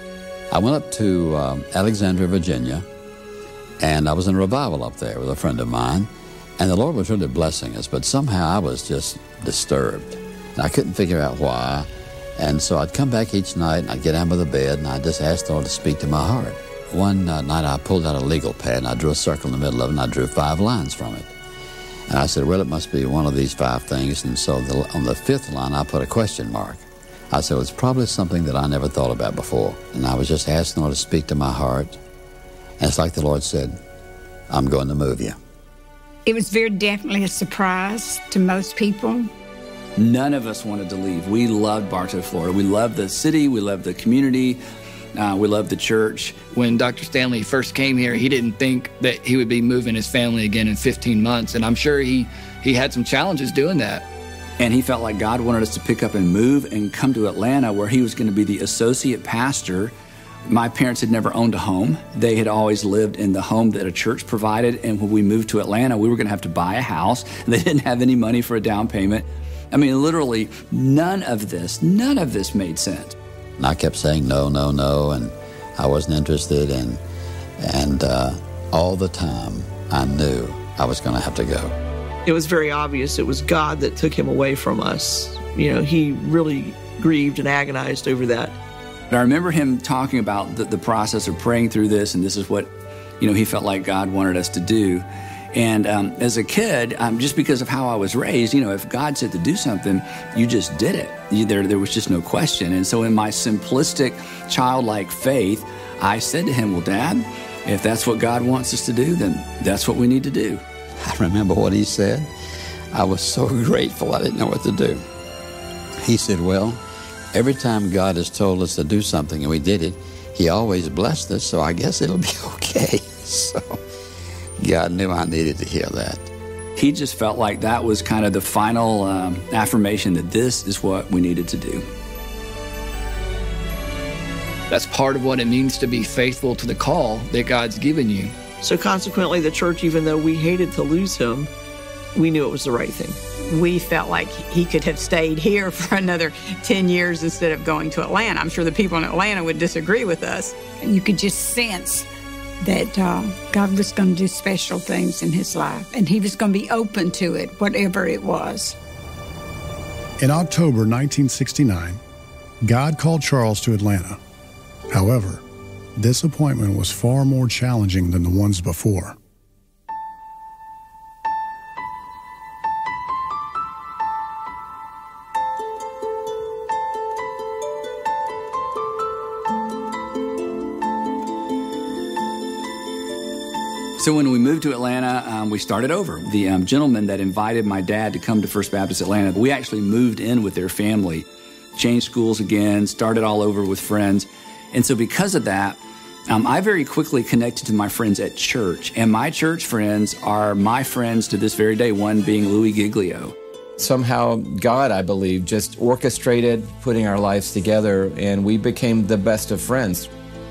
I went up to um, Alexandria, Virginia, and I was in a revival up there with a friend of mine, and the Lord was really blessing us, but somehow I was just disturbed, and I couldn't figure out why. And so I'd come back each night, and I'd get out of the bed, and I'd just ask the Lord to speak to my heart. One uh, night I pulled out a legal pad, and I drew a circle in the middle of it, and I drew five lines from it. And I said, well, it must be one of these five things. And so the, on the fifth line, I put a question mark. I said, well, it's probably something that I never thought about before. And I was just asking the Lord to speak to my heart. And it's like the Lord said, I'm going to move you. It was very definitely a surprise to most people. None of us wanted to leave. We loved Bartow, Florida. We loved the city. We loved the community. Uh, we loved the church. When Doctor Stanley first came here, he didn't think that he would be moving his family again in fifteen months. And I'm sure he, he had some challenges doing that. And he felt like God wanted us to pick up and move and come to Atlanta, where he was going to be the associate pastor. My parents had never owned a home. They had always lived in the home that a church provided. And when we moved to Atlanta, we were going to have to buy a house. They didn't have any money for a down payment. I mean, literally, none of this, none of this made sense. And I kept saying no, no, no, and I wasn't interested. And, and uh, all the time, I knew I was going to have to go. It was very obvious it was God that took him away from us. You know, he really grieved and agonized over that. I remember him talking about the, the process of praying through this, and this is what, you know, he felt like God wanted us to do. And um, as a kid, um, just because of how I was raised, you know, if God said to do something, you just did it. You, there, there was just no question. And so in my simplistic, childlike faith, I said to him, well, Dad, if that's what God wants us to do, then that's what we need to do. I remember what he said. I was so grateful I didn't know what to do. He said, well, every time God has told us to do something and we did it, he always blessed us, so I guess it'll be okay. So God knew I needed to hear that. He just felt like that was kind of the final um, affirmation that this is what we needed to do. That's part of what it means to be faithful to the call that God's given you. So consequently, the church, even though we hated to lose him, we knew it was the right thing. We felt like he could have stayed here for another ten years instead of going to Atlanta. I'm sure the people in Atlanta would disagree with us. And you could just sense that uh, God was going to do special things in his life, and he was going to be open to it, whatever it was. In October nineteen sixty-nine, God called Charles to Atlanta. However, this appointment was far more challenging than the ones before. So when we moved to Atlanta, um, we started over. The um, gentleman that invited my dad to come to First Baptist Atlanta, we actually moved in with their family, changed schools again, started all over with friends. And so because of that, um, I very quickly connected to my friends at church. And my church friends are my friends to this very day, one being Louis Giglio. Somehow God, I believe, just orchestrated putting our lives together, and we became the best of friends.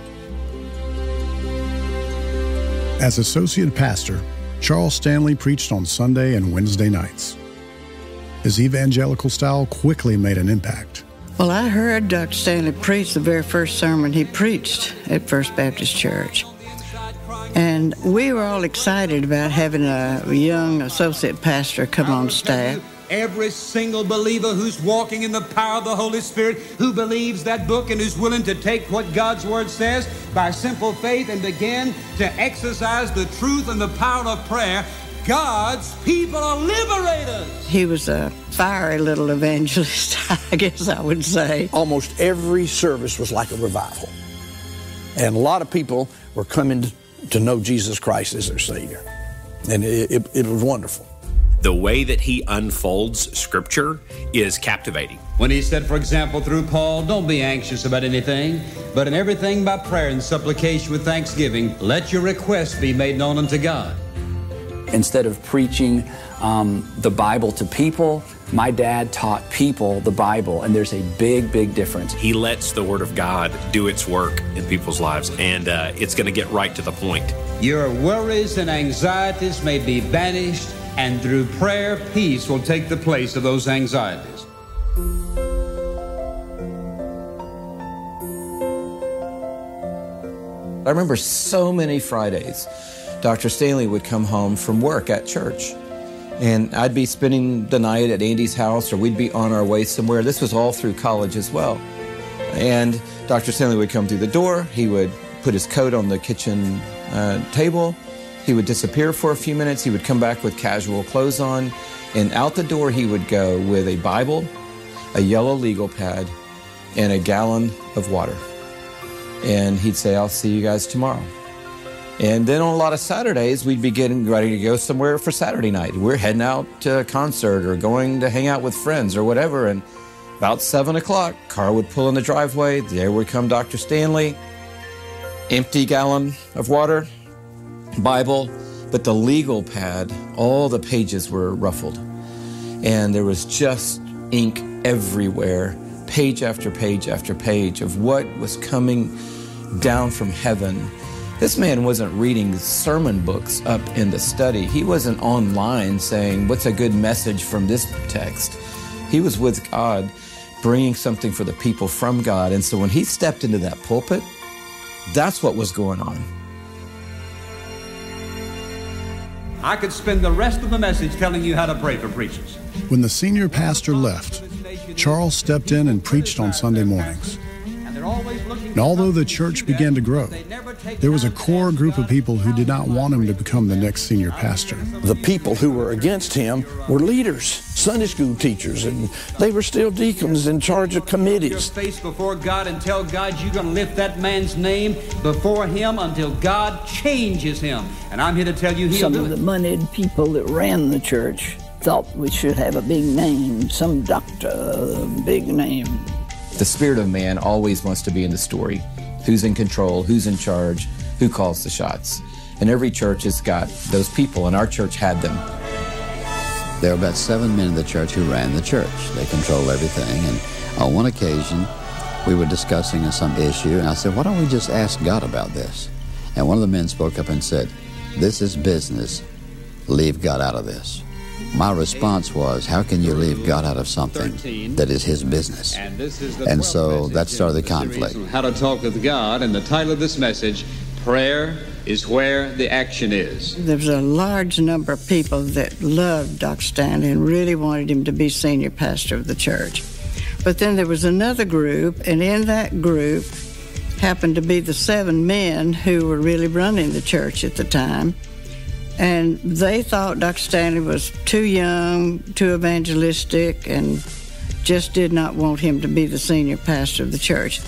As associate pastor, Charles Stanley preached on Sunday and Wednesday nights. His evangelical style quickly made an impact. Well, I heard Doctor Stanley preach the very first sermon he preached at First Baptist Church. And we were all excited about having a young associate pastor come on staff. Every single believer who's walking in the power of the Holy Spirit, who believes that book and is willing to take what God's Word says by simple faith and begin to exercise the truth and the power of prayer, God's people are liberators. He was a fiery little evangelist, I guess I would say. Almost every service was like a revival. And a lot of people were coming to know Jesus Christ as their Savior. And it, it, it was wonderful. The way that he unfolds Scripture is captivating. When he said, for example, through Paul, don't be anxious about anything, but in everything by prayer and supplication with thanksgiving, let your requests be made known unto God. Instead of preaching um, the Bible to people, my dad taught people the Bible, and there's a big, big difference. He lets the Word of God do its work in people's lives, and uh, it's going to get right to the point. Your worries and anxieties may be banished, and through prayer, peace will take the place of those anxieties. I remember so many Fridays, Doctor Stanley would come home from work at church, and I'd be spending the night at Andy's house, or we'd be on our way somewhere. This was all through college as well. And Doctor Stanley would come through the door. He would put his coat on the kitchen uh, table. He would disappear for a few minutes. He would come back with casual clothes on, and out the door he would go with a Bible, a yellow legal pad, and a gallon of water. And he'd say, I'll see you guys tomorrow. And then on a lot of Saturdays, we'd be getting ready to go somewhere for Saturday night. We're heading out to a concert or going to hang out with friends or whatever. And about seven o'clock, car would pull in the driveway. There would come Doctor Stanley, empty gallon of water, Bible, but the legal pad, all the pages were ruffled. And there was just ink everywhere, page after page after page of what was coming down from heaven. This man wasn't reading sermon books up in the study. He wasn't online saying, what's a good message from this text? He was with God, bringing something for the people from God. And so when he stepped into that pulpit, that's what was going on. I could spend the rest of the message telling you how to pray for preachers. When the senior pastor left, Charles stepped in and preached on Sunday mornings. And although the church began to grow, there was a core group of people who did not want him to become the next senior pastor. The people who were against him were leaders, Sunday school teachers, and they were still deacons in charge of committees. Your face before God and tell God you're going to lift that man's name before him until God changes him. And I'm here to tell you he'll Some do of it. the moneyed people that ran the church thought we should have a big name, some doctor, a big name. The spirit of man always wants to be in the story. Who's in control, who's in charge, who calls the shots. And every church has got those people, and our church had them. There were about seven men in the church who ran the church. They controlled everything, and on one occasion, we were discussing some issue, and I said, why don't we just ask God about this? And one of the men spoke up and said, this is business. Leave God out of this. My response was, how can you leave God out of something that is his business? And, this is the and so that started the the conflict. How to talk with God, and the title of this message, Prayer is Where the Action Is. There was a large number of people that loved Doctor Stanley and really wanted him to be senior pastor of the church. But then there was another group, and in that group happened to be the seven men who were really running the church at the time. And they thought Doctor Stanley was too young, too evangelistic, and just did not want him to be the senior pastor of the church.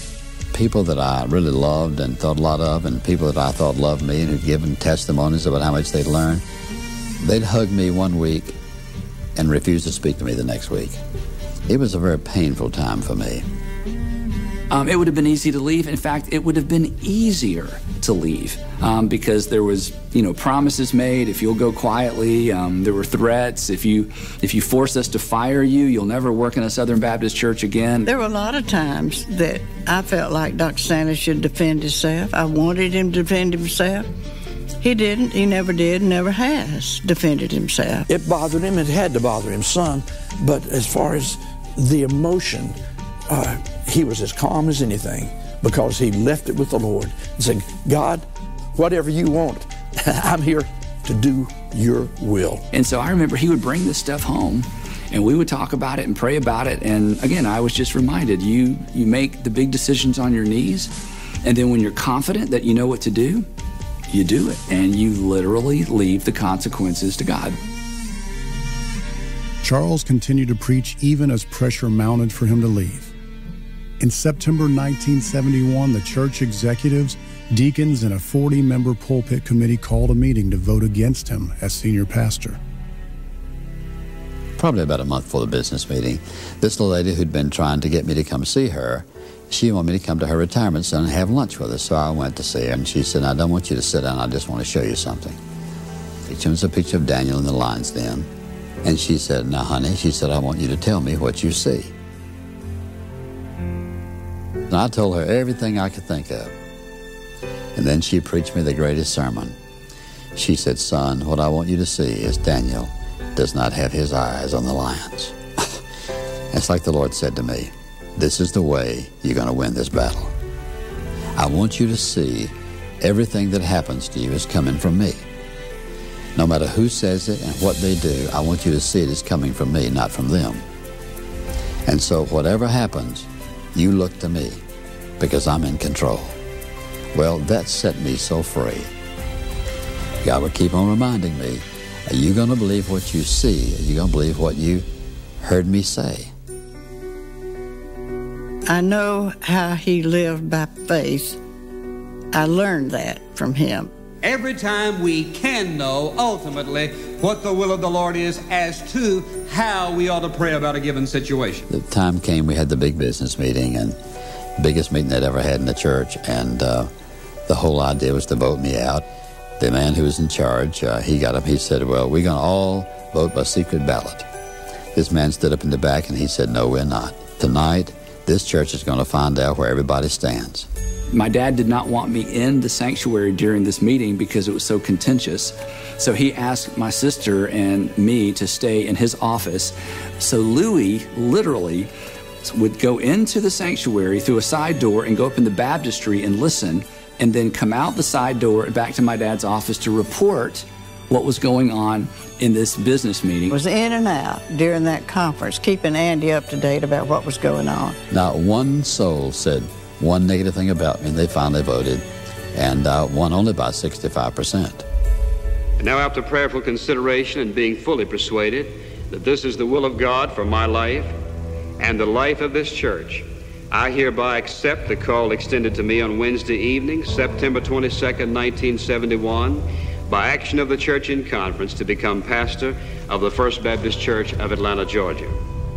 people that I really loved and thought a lot of, and people that I thought loved me and who'd given testimonies about how much they'd learned, they'd hug me one week and refuse to speak to me the next week. It was a very painful time for me. Um, it would have been easy to leave. In fact, it would have been easier to leave um, because there was, you know, promises made. If you'll go quietly, um, there were threats. If you if you force us to fire you, you'll never work in a Southern Baptist church again. There were a lot of times that I felt like Doctor Stanley should defend himself. I wanted him to defend himself. He didn't. He never did, never has defended himself. It bothered him. It had to bother him some. But as far as the emotion, uh, he was as calm as anything because he left it with the Lord and said, God, whatever you want, I'm here to do your will. And so I remember he would bring this stuff home and we would talk about it and pray about it. And again, I was just reminded, you, you make the big decisions on your knees. And then when you're confident that you know what to do, you do it. And you literally leave the consequences to God. Charles continued to preach even as pressure mounted for him to leave. In September nineteen seventy-one, the church executives, deacons, and a forty-member pulpit committee called a meeting to vote against him as senior pastor. Probably about a month before the business meeting, this little lady who'd been trying to get me to come see her, she wanted me to come to her retirement center and have lunch with her. So I went to see her, and she said, I don't want you to sit down, I just want to show you something. It was a picture of Daniel in the lion's den. And she said, now, honey, she said, I want you to tell me what you see. And I told her everything I could think of. And then she preached me the greatest sermon. She said, son, what I want you to see is Daniel does not have his eyes on the lions. It's like the Lord said to me, this is the way you're going to win this battle. I want you to see everything that happens to you is coming from me. No matter who says it and what they do, I want you to see it as coming from me, not from them. And so whatever happens, you look to me because I'm in control. Well, that set me so free. God would keep on reminding me, are you going to believe what you see? Are you going to believe what you heard me say? I know how he lived by faith. I learned that from him. Every time we can know, ultimately, what the will of the Lord is as to how we ought to pray about a given situation. The time came, we had the big business meeting, and biggest meeting they'd ever had in the church, and uh, the whole idea was to vote me out. The man who was in charge, uh, he got up, he said, well, we're going to all vote by secret ballot. This man stood up in the back, and he said, no, we're not. Tonight, this church is going to find out where everybody stands. My dad did not want me in the sanctuary during this meeting because it was so contentious. So he asked my sister and me to stay in his office. So Louis literally would go into the sanctuary through a side door and go up in the baptistry and listen, and then come out the side door and back to my dad's office to report what was going on in this business meeting. I was in and out during that conference, keeping Andy up to date about what was going on. Not one soul said one negative thing about me, and they finally voted, and uh, won only by sixty-five percent. And now, after prayerful consideration and being fully persuaded that this is the will of God for my life and the life of this church, I hereby accept the call extended to me on Wednesday evening, September twenty-second, nineteen seventy-one, by action of the church in conference, to become pastor of the First Baptist Church of Atlanta, Georgia.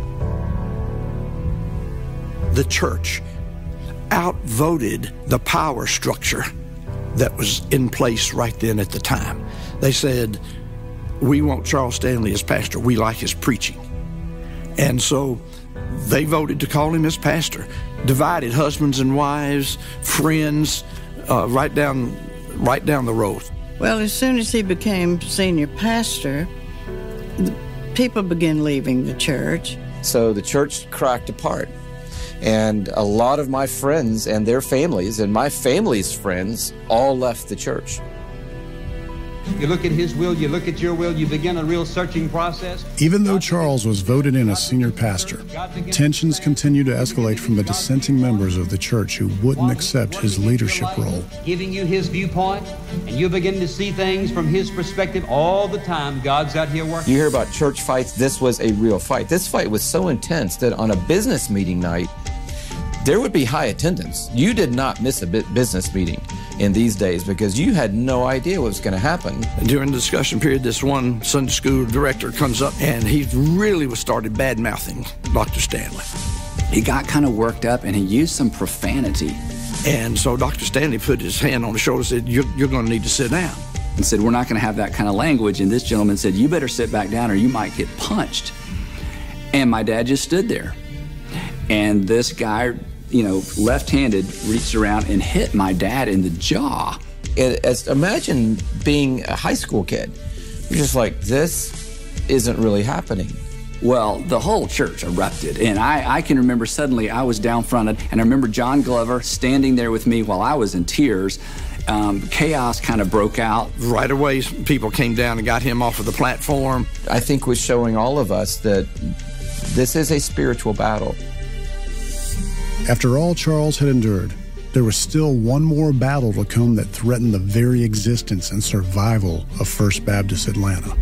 The church outvoted the power structure that was in place right then at the time. They said, we want Charles Stanley as pastor. We like his preaching. And so they voted to call him as pastor. Divided husbands and wives, friends, uh, right down, right down the road. Well, as soon as he became senior pastor, the people began leaving the church. So the church cracked apart. And a lot of my friends and their families and my family's friends all left the church. You look at his will, you look at your will, you begin a real searching process. Even though Charles was voted in as senior pastor, tensions continued to escalate from the dissenting members of the church who wouldn't accept his leadership role. Giving you his viewpoint, and you begin to see things from his perspective all the time. God's out here working. You hear about church fights. This was a real fight. This fight was so intense that on a business meeting night, there would be high attendance. You did not miss a business meeting in these days because you had no idea what was going to happen. And during the discussion period, this one Sunday school director comes up and he really was started bad-mouthing Doctor Stanley. He got kind of worked up and he used some profanity. And so Doctor Stanley put his hand on his shoulder and said, you're, you're going to need to sit down. And said, we're not going to have that kind of language. And this gentleman said, you better sit back down or you might get punched. And my dad just stood there. And this guy, you know, left-handed, reached around and hit my dad in the jaw. It, as, imagine being a high school kid. You're just like, this isn't really happening. Well, the whole church erupted, and I, I can remember suddenly I was down fronted, and I remember John Glover standing there with me while I was in tears. Um, chaos kind of broke out. Right away, people came down and got him off of the platform. I think was showing all of us that this is a spiritual battle. After all Charles had endured, there was still one more battle to come that threatened the very existence and survival of First Baptist Atlanta.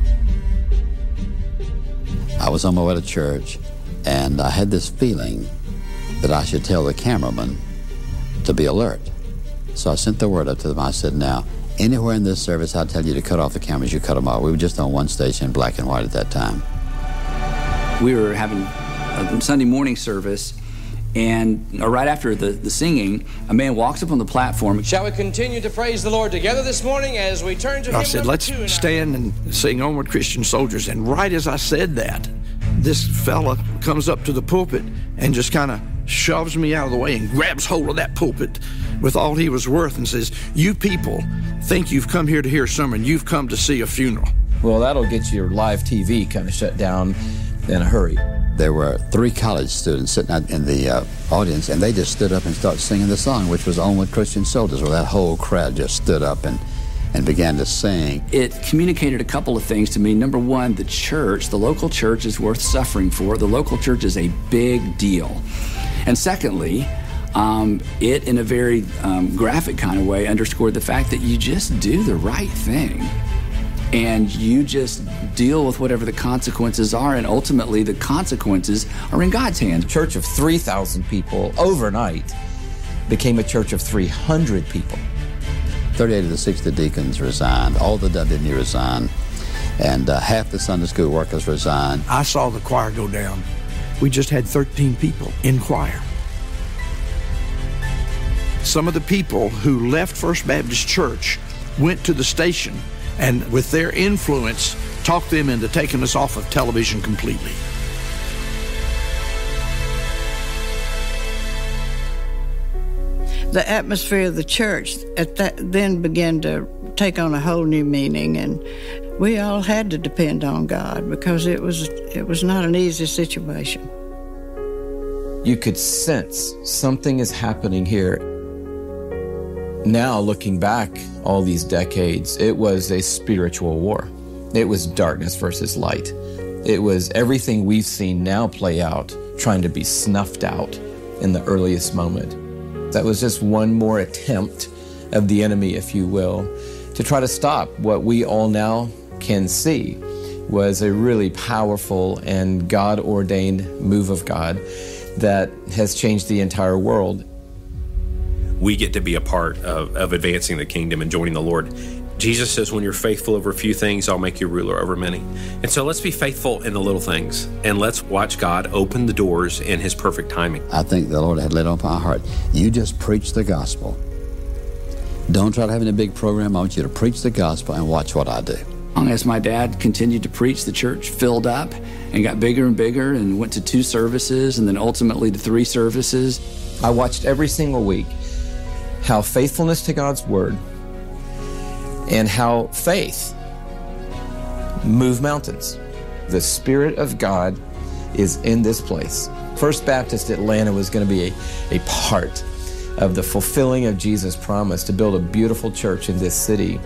I was on my way to church, and I had this feeling that I should tell the cameraman to be alert. So I sent the word up to them. I said, now, anywhere in this service I tell you to cut off the cameras, you cut them off. We were just on one station, black and white at that time. We were having a Sunday morning service, and right after the, the singing, a man walks up on the platform. Shall we continue to praise the Lord together this morning as we turn to I said, let's stand and sing Onward Christian Soldiers. And right as I said that, this fella comes up to the pulpit and just kind of shoves me out of the way and grabs hold of that pulpit with all he was worth and says, you people think you've come here to hear a sermon. You've come to see a funeral. Well, that'll get your live T V kind of shut down in a hurry. There were three college students sitting out in the uh, audience, and they just stood up and started singing the song, which was Onward Christian Soldiers, where that whole crowd just stood up and, and began to sing. It communicated a couple of things to me. Number one, the church, the local church is worth suffering for. The local church is a big deal. And secondly, um, it, in a very um, graphic kind of way, underscored the fact that you just do the right thing. And you just deal with whatever the consequences are, and ultimately the consequences are in God's hands. A church of three thousand people overnight became a church of three hundred people. thirty-eight of the sixty deacons resigned, all the W N E resigned, and uh, half the Sunday school workers resigned. I saw the choir go down. We just had thirteen people in choir. Some of the people who left First Baptist Church went to the station and with their influence, talked them into taking us off of television completely. The atmosphere of the church at that then began to take on a whole new meaning, and we all had to depend on God because it was it was not an easy situation. You could sense something is happening here. Now, looking back all these decades, it was a spiritual war. It was darkness versus light. It was everything we've seen now play out, trying to be snuffed out in the earliest moment. That was just one more attempt of the enemy, if you will, to try to stop what we all now can see was a really powerful and God-ordained move of God that has changed the entire world. We get to be a part of, of advancing the kingdom and joining the Lord. Jesus says, when you're faithful over a few things, I'll make you ruler over many. And so let's be faithful in the little things, and let's watch God open the doors in his perfect timing. I think the Lord had laid on my heart, you just preach the gospel. Don't try to have any big program. I want you to preach the gospel and watch what I do. As my dad continued to preach, the church filled up and got bigger and bigger and went to two services and then ultimately to three services. I watched every single week how faithfulness to God's word and how faith move mountains. The Spirit of God is in this place. First Baptist Atlanta was going to be a, a part of the fulfilling of Jesus' promise to build a beautiful church in this city.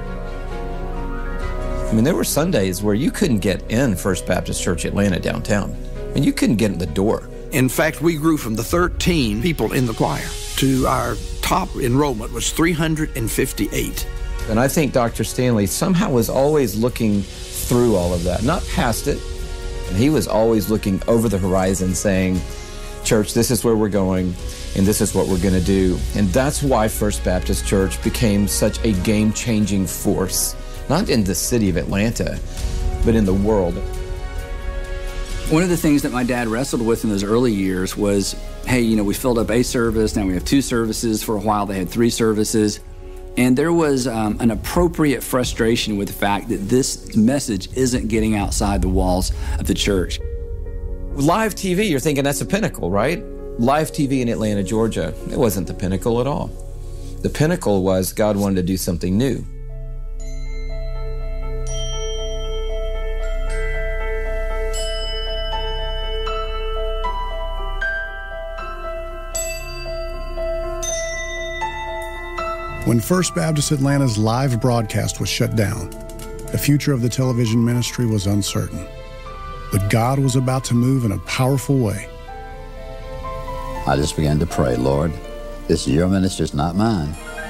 I mean, there were Sundays where you couldn't get in First Baptist Church Atlanta downtown. I mean, you couldn't get in the door. In fact, we grew from the thirteen people in the choir to our top enrollment was three hundred fifty-eight. And I think Doctor Stanley somehow was always looking through all of that, not past it. And he was always looking over the horizon saying, church church, this is where we're going, and this is what we're going to do. And that's why First Baptist Church became such a game-changing force, not in the city of Atlanta, but in the world. One of the things that my dad wrestled with in those early years was, hey, you know, we filled up a service, now we have two services. For a while they had three services. And there was um, an appropriate frustration with the fact that this message isn't getting outside the walls of the church. Live T V, you're thinking that's a pinnacle, right? Live T V in Atlanta, Georgia, it wasn't the pinnacle at all. The pinnacle was God wanted to do something new. When First Baptist Atlanta's live broadcast was shut down, the future of the television ministry was uncertain. But God was about to move in a powerful way. I just began to pray, Lord, this is your ministry, it's not mine.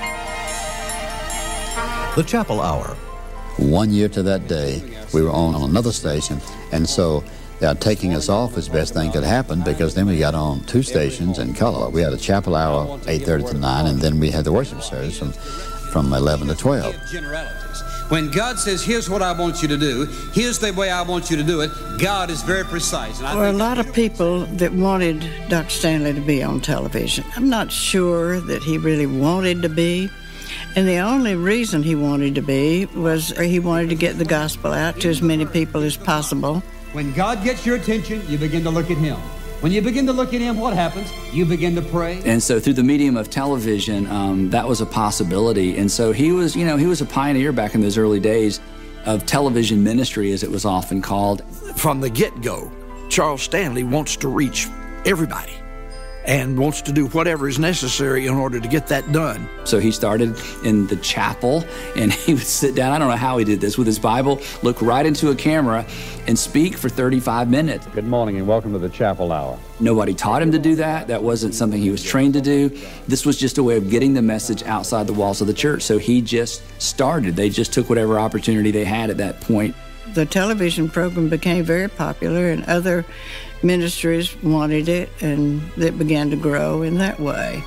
The Chapel Hour. One year to that day, we were on another station, and so uh, taking us off was the best thing could happen, because then we got on two stations in color. We had a Chapel Hour, eight thirty to nine, and then we had the worship service from, from eleven to twelve. When God says, here's what I want you to do, here's the way I want you to do it, God is very precise. And I Well, think a lot of people that wanted Doctor Stanley to be on television. I'm not sure that he really wanted to be. And the only reason he wanted to be was he wanted to get the gospel out to as many people as possible. when God gets your attention, you begin to look at Him. When you begin to look at Him, what happens? You begin to pray. And so through the medium of television, um, that was a possibility. And so he was, you know, he was a pioneer back in those early days of television ministry, as it was often called. From the get-go, Charles Stanley wants to reach everybody and wants to do whatever is necessary in order to get that done. So he started in the chapel, and he would sit down, I don't know how he did this, with his Bible, look right into a camera, and speak for thirty-five minutes. Good morning and welcome to the Chapel Hour. Nobody taught him to do that. That wasn't something he was trained to do. This was just a way of getting the message outside the walls of the church. So he just started. They just took whatever opportunity they had at that point. The television program became very popular, and other ministries wanted it, and it began to grow in that way.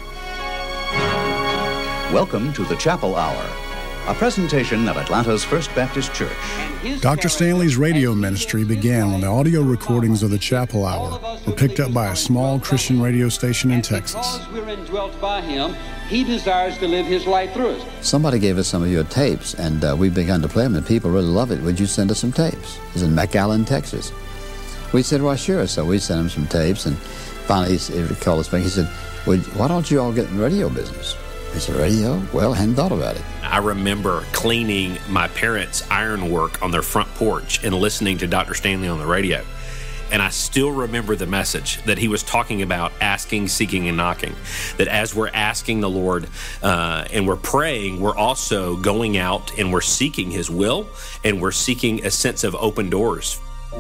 Welcome to the Chapel Hour, a presentation of Atlanta's First Baptist Church. Doctor Stanley's radio ministry began when the audio recordings of the Chapel Hour were picked up by a small Christian radio station in Texas. Because we're indwelt by Him, He desires to live His life through us. Somebody gave us some of your tapes, and uh, we began to play them, and people really love it. Would you send us some tapes? It was in McAllen, Texas. We said, well, sure. So we sent him some tapes, and finally he, he called us back. He said, well, why don't you all get in the radio business? We said, radio? Well, I hadn't thought about it. I remember cleaning my parents' ironwork on their front porch and listening to Doctor Stanley on the radio. And I still remember the message that he was talking about asking, seeking, and knocking. That as we're asking the Lord uh, and we're praying, we're also going out and we're seeking His will, and we're seeking a sense of open doors.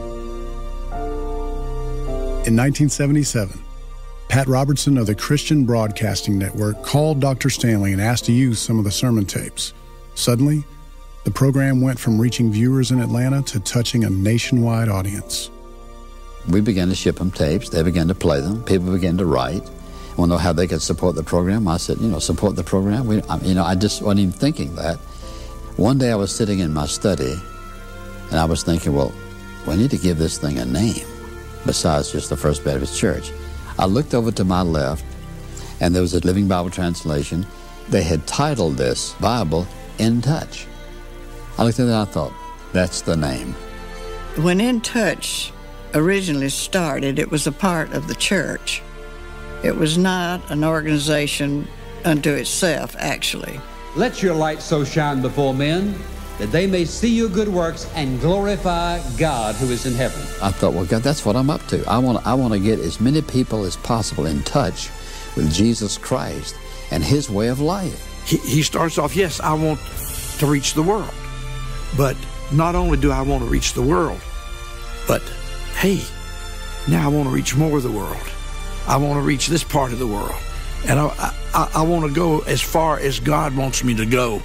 In nineteen seventy-seven, Pat Robertson of the Christian Broadcasting Network called Doctor Stanley and asked to use some of the sermon tapes. Suddenly, the program went from reaching viewers in Atlanta to touching a nationwide audience. We began to ship them tapes. They began to play them. People began to write. I want to know how they could support the program. I said, you know, support the program? We, I, you know, I just wasn't even thinking that. One day I was sitting in my study, and I was thinking, well, we need to give this thing a name besides just the First Baptist Church. I looked over to my left, and there was a Living Bible translation. They had titled this Bible, In Touch. I looked at it and I thought, that's the name. When In Touch originally started, it was a part of the church. It was not an organization unto itself, actually. Let your light so shine before men that they may see your good works and glorify God who is in heaven. I thought, well, God, that's what I'm up to. I want, I want to get as many people as possible in touch with Jesus Christ and His way of life. He, he starts off, yes, I want to reach the world. But not only do I want to reach the world, but, hey, now I want to reach more of the world. I want to reach this part of the world. And I, I, I want to go as far as God wants me to go.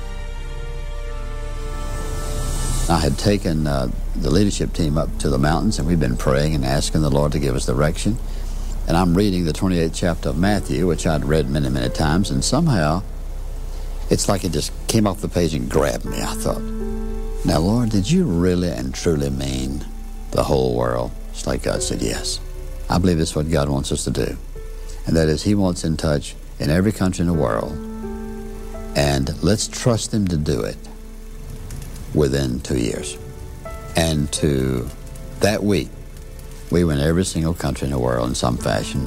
I had taken uh, the leadership team up to the mountains, and we've been praying and asking the Lord to give us direction. And I'm reading the twenty-eighth chapter of Matthew, which I'd read many, many times, and somehow it's like it just came off the page and grabbed me. I thought, now, Lord, did you really and truly mean the whole world? It's like God said, yes. I believe it's what God wants us to do. And that is, he wants In Touch in every country in the world. And let's trust him to do it within two years. And to that week, we were in every single country in the world in some fashion.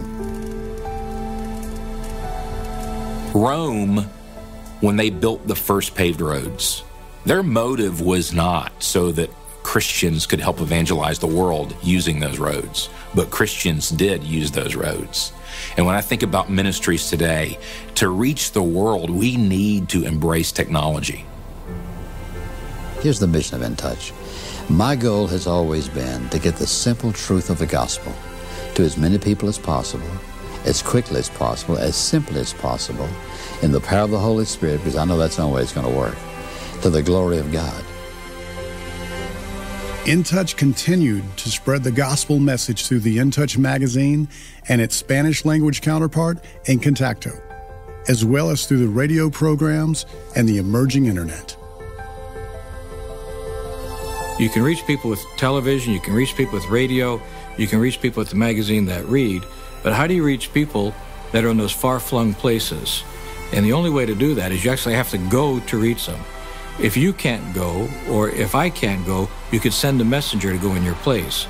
Rome, when they built the first paved roads, their motive was not so that Christians could help evangelize the world using those roads, but Christians did use those roads. And when I think about ministries today, to reach the world, we need to embrace technology. Here's the mission of In Touch. My goal has always been to get the simple truth of the gospel to as many people as possible, as quickly as possible, as simply as possible, in the power of the Holy Spirit, because I know that's the only way it's going to work, to the glory of God. In Touch continued to spread the gospel message through the In Touch magazine and its Spanish language counterpart, En Contacto, as well as through the radio programs and the emerging internet. You can reach people with television, you can reach people with radio, you can reach people with the magazine that read, but how do you reach people that are in those far-flung places? And the only way to do that is you actually have to go to reach them. If you can't go, or if I can't go, you could send a messenger to go in your place.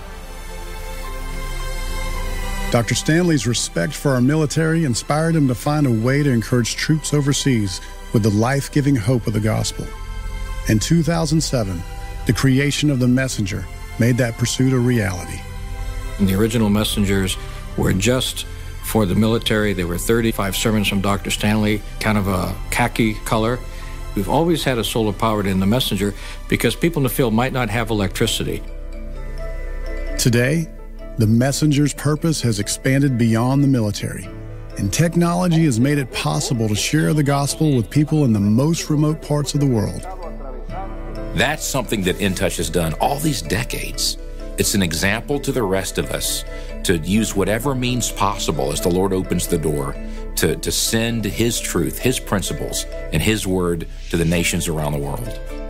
Doctor Stanley's respect for our military inspired him to find a way to encourage troops overseas with the life-giving hope of the gospel. In two thousand seven, the creation of the Messenger made that pursuit a reality. And the original messengers were just for the military. They were thirty-five sermons from Doctor Stanley, kind of a khaki color. We've always had a solar powered in the Messenger because people in the field might not have electricity. Today, the Messenger's purpose has expanded beyond the military, and technology has made it possible to share the gospel with people in the most remote parts of the world. That's something that In Touch has done all these decades. It's an example to the rest of us to use whatever means possible as the Lord opens the door to, to send his truth, his principles, and his word to the nations around the world.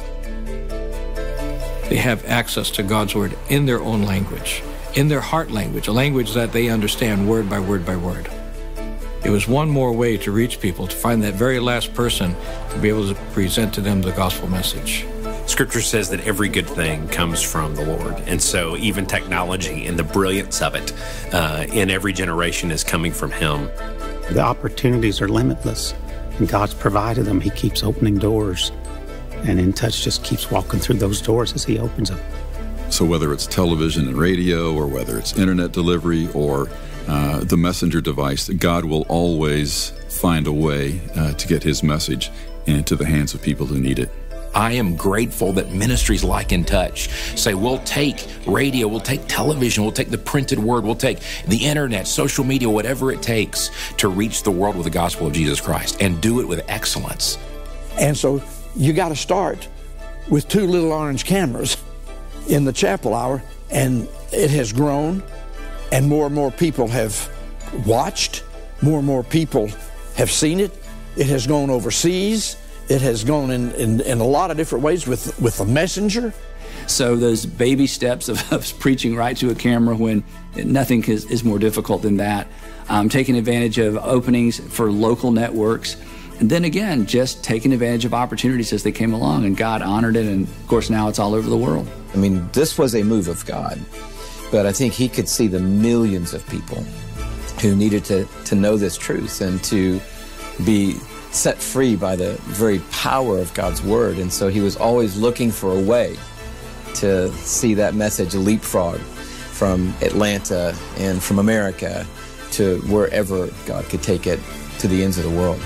They have access to God's word in their own language, in their heart language, a language that they understand word by word by word. It was one more way to reach people, to find that very last person to be able to present to them the gospel message. Scripture says that every good thing comes from the Lord. And so even technology and the brilliance of it uh, in every generation is coming from him. The opportunities are limitless, and God's provided them. He keeps opening doors, and In Touch just keeps walking through those doors as he opens them. So whether it's television and radio, or whether it's internet delivery, or uh, the messenger device, God will always find a way uh, to get his message into the hands of people who need it. I am grateful that ministries like In Touch say, we'll take radio, we'll take television, we'll take the printed word, we'll take the internet, social media, whatever it takes to reach the world with the gospel of Jesus Christ, and do it with excellence. And so you got to start with two little orange cameras in the chapel hour, and it has grown, and more and more people have watched, more and more people have seen it. It has gone overseas. It has gone in, in, in a lot of different ways with, with the messenger. So those baby steps of, of preaching right to a camera when nothing is, is more difficult than that. Um, taking advantage of openings for local networks. And then again, just taking advantage of opportunities as they came along, and God honored it, and of course now it's all over the world. I mean, this was a move of God, but I think he could see the millions of people who needed to, to know this truth and to be set free by the very power of God's word. And so he was always looking for a way to see that message leapfrog from Atlanta and from America to wherever God could take it to the ends of the world.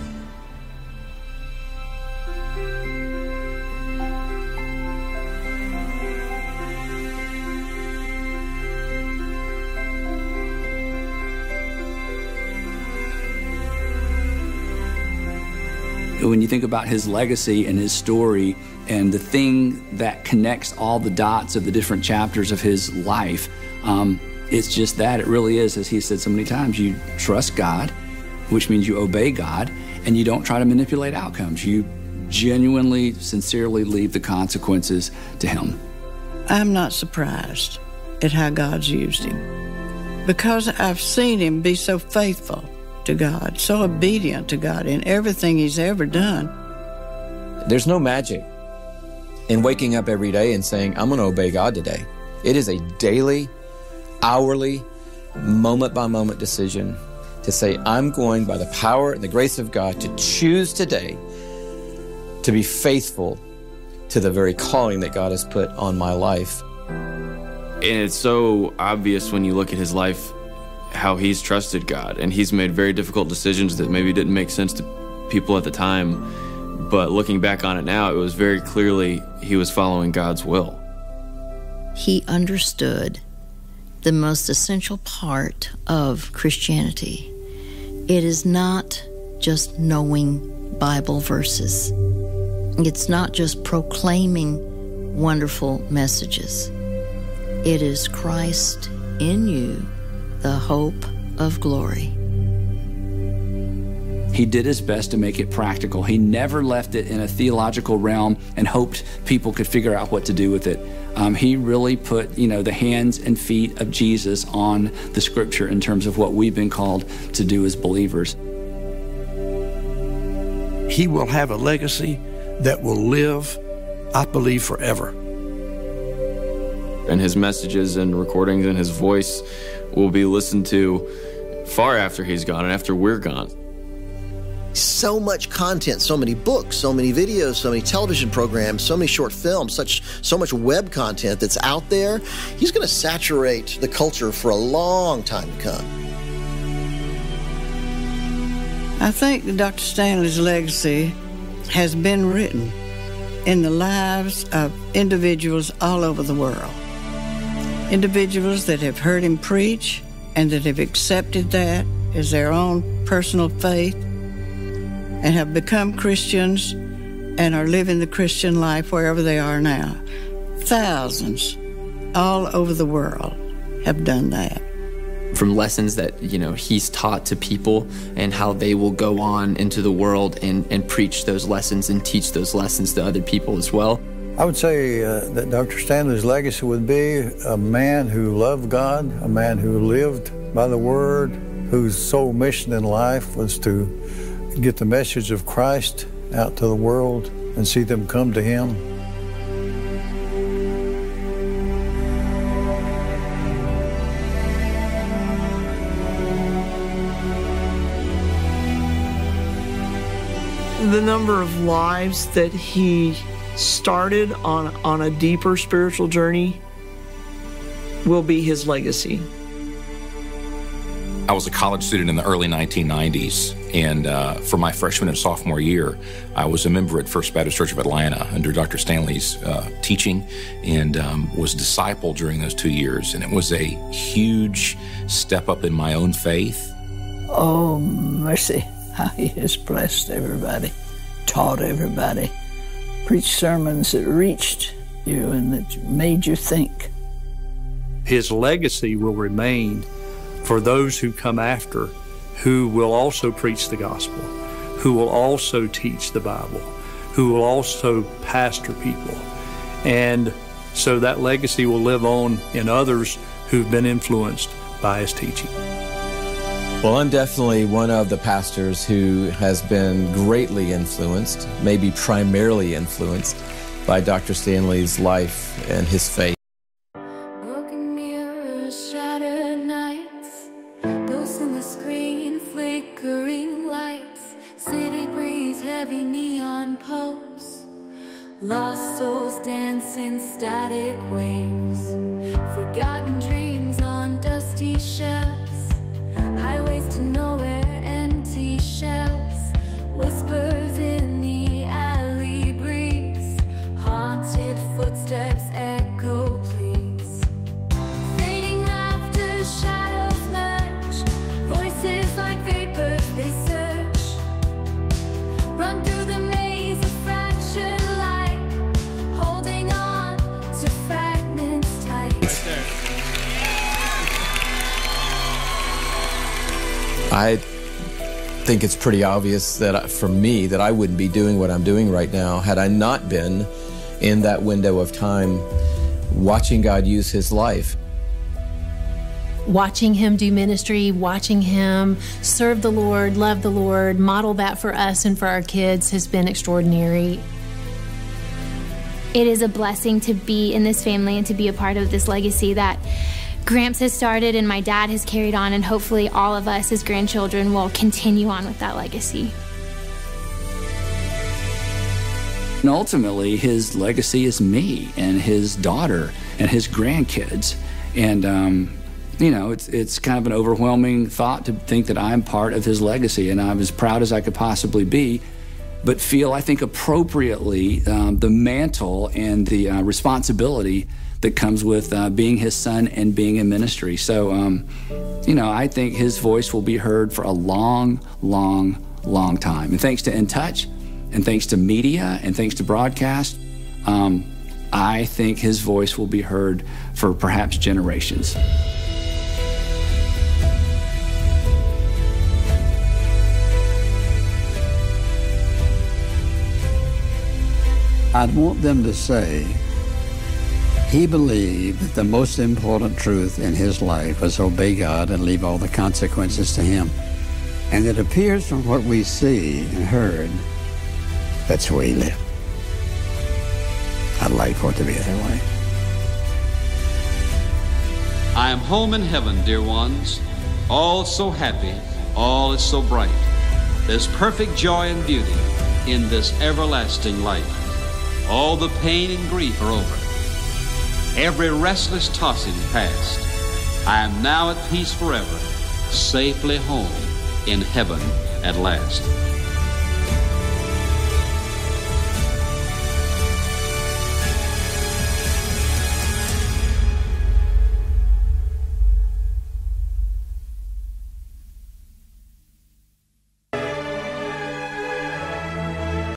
When you think about his legacy and his story and the thing that connects all the dots of the different chapters of his life, um, It's just that. It really is, as he said so many times, you trust God, which means you obey God, and you don't try to manipulate outcomes. You genuinely, sincerely leave the consequences to him. I'm not surprised at how God's used him, because I've seen him be so faithful to God, so obedient to God in everything he's ever done. There's no magic in waking up every day and saying, I'm going to obey God today. It is a daily, hourly, moment-by-moment decision to say, I'm going by the power and the grace of God to choose today to be faithful to the very calling that God has put on my life. And it's so obvious when you look at his life how he's trusted God, and he's made very difficult decisions that maybe didn't make sense to people at the time, but looking back on it now, it was very clearly he was following God's will. He understood the most essential part of Christianity. It is not just knowing Bible verses. It's not just proclaiming wonderful messages. It is Christ in you, the hope of glory. He did his best to make it practical. He never left it in a theological realm and hoped people could figure out what to do with it. Um, he really put, you know, the hands and feet of Jesus on the scripture in terms of what we've been called to do as believers. He will have a legacy that will live, I believe, forever. And his messages and recordings and his voice will be listened to far after he's gone and after we're gone. So much content, so many books, so many videos, so many television programs, so many short films, such so much web content that's out there. He's going to saturate the culture for a long time to come. I think that Doctor Stanley's legacy has been written in the lives of individuals all over the world. Individuals that have heard him preach and that have accepted that as their own personal faith and have become Christians and are living the Christian life wherever they are now. Thousands all over the world have done that. From lessons that, you know, he's taught to people and how they will go on into the world and, and preach those lessons and teach those lessons to other people as well. I would say uh, that Doctor Stanley's legacy would be a man who loved God, a man who lived by the Word, whose sole mission in life was to get the message of Christ out to the world and see them come to him. The number of lives that he started on, on a deeper spiritual journey will be his legacy. I was a college student in the early nineteen nineties, and uh, for my freshman and sophomore year, I was a member at First Baptist Church of Atlanta under Doctor Stanley's uh, teaching, and um, was discipled during those two years. And it was a huge step up in my own faith. Oh, mercy, how he has blessed everybody, taught everybody, preached sermons that reached you and that made you think. His legacy will remain for those who come after, who will also preach the gospel, who will also teach the Bible, who will also pastor people. And so that legacy will live on in others who've been influenced by his teaching. Well, I'm definitely one of the pastors who has been greatly influenced, maybe primarily influenced, by Doctor Stanley's life and his faith. Lost souls dancing static waves, forgotten dreams on dusty shelves, highways to nowhere, empty shelves, whispers in the alley breeze, haunted footsteps echo please. Fading laughter, shadows merge, voices like vapors they search, run through the maze of fractured light. I think it's pretty obvious that for me that I wouldn't be doing what I'm doing right now had I not been in that window of time watching God use his life. Watching him do ministry, watching him serve the Lord, love the Lord, model that for us and for our kids has been extraordinary. It is a blessing to be in this family and to be a part of this legacy that Gramps has started and my dad has carried on, and hopefully all of us as grandchildren will continue on with that legacy. And ultimately, his legacy is me and his daughter and his grandkids. And, um, you know, it's it's kind of an overwhelming thought to think that I'm part of his legacy, and I'm as proud as I could possibly be, but feel, I think, appropriately um, the mantle and the uh, responsibility that comes with uh, being his son and being in ministry. So, um, you know, I think his voice will be heard for a long, long, long time. And thanks to In Touch, and thanks to media, and thanks to broadcast, um, I think his voice will be heard for perhaps generations. I'd want them to say he believed that the most important truth in his life was obey God and leave all the consequences to him. And it appears from what we see and heard, that's where he lived. I'd like for it to be that way. I am home in heaven, dear ones. All is so happy, all is so bright. There's perfect joy and beauty in this everlasting light. All the pain and grief are over. Every restless tossing past. I am now at peace forever, safely home in heaven at last.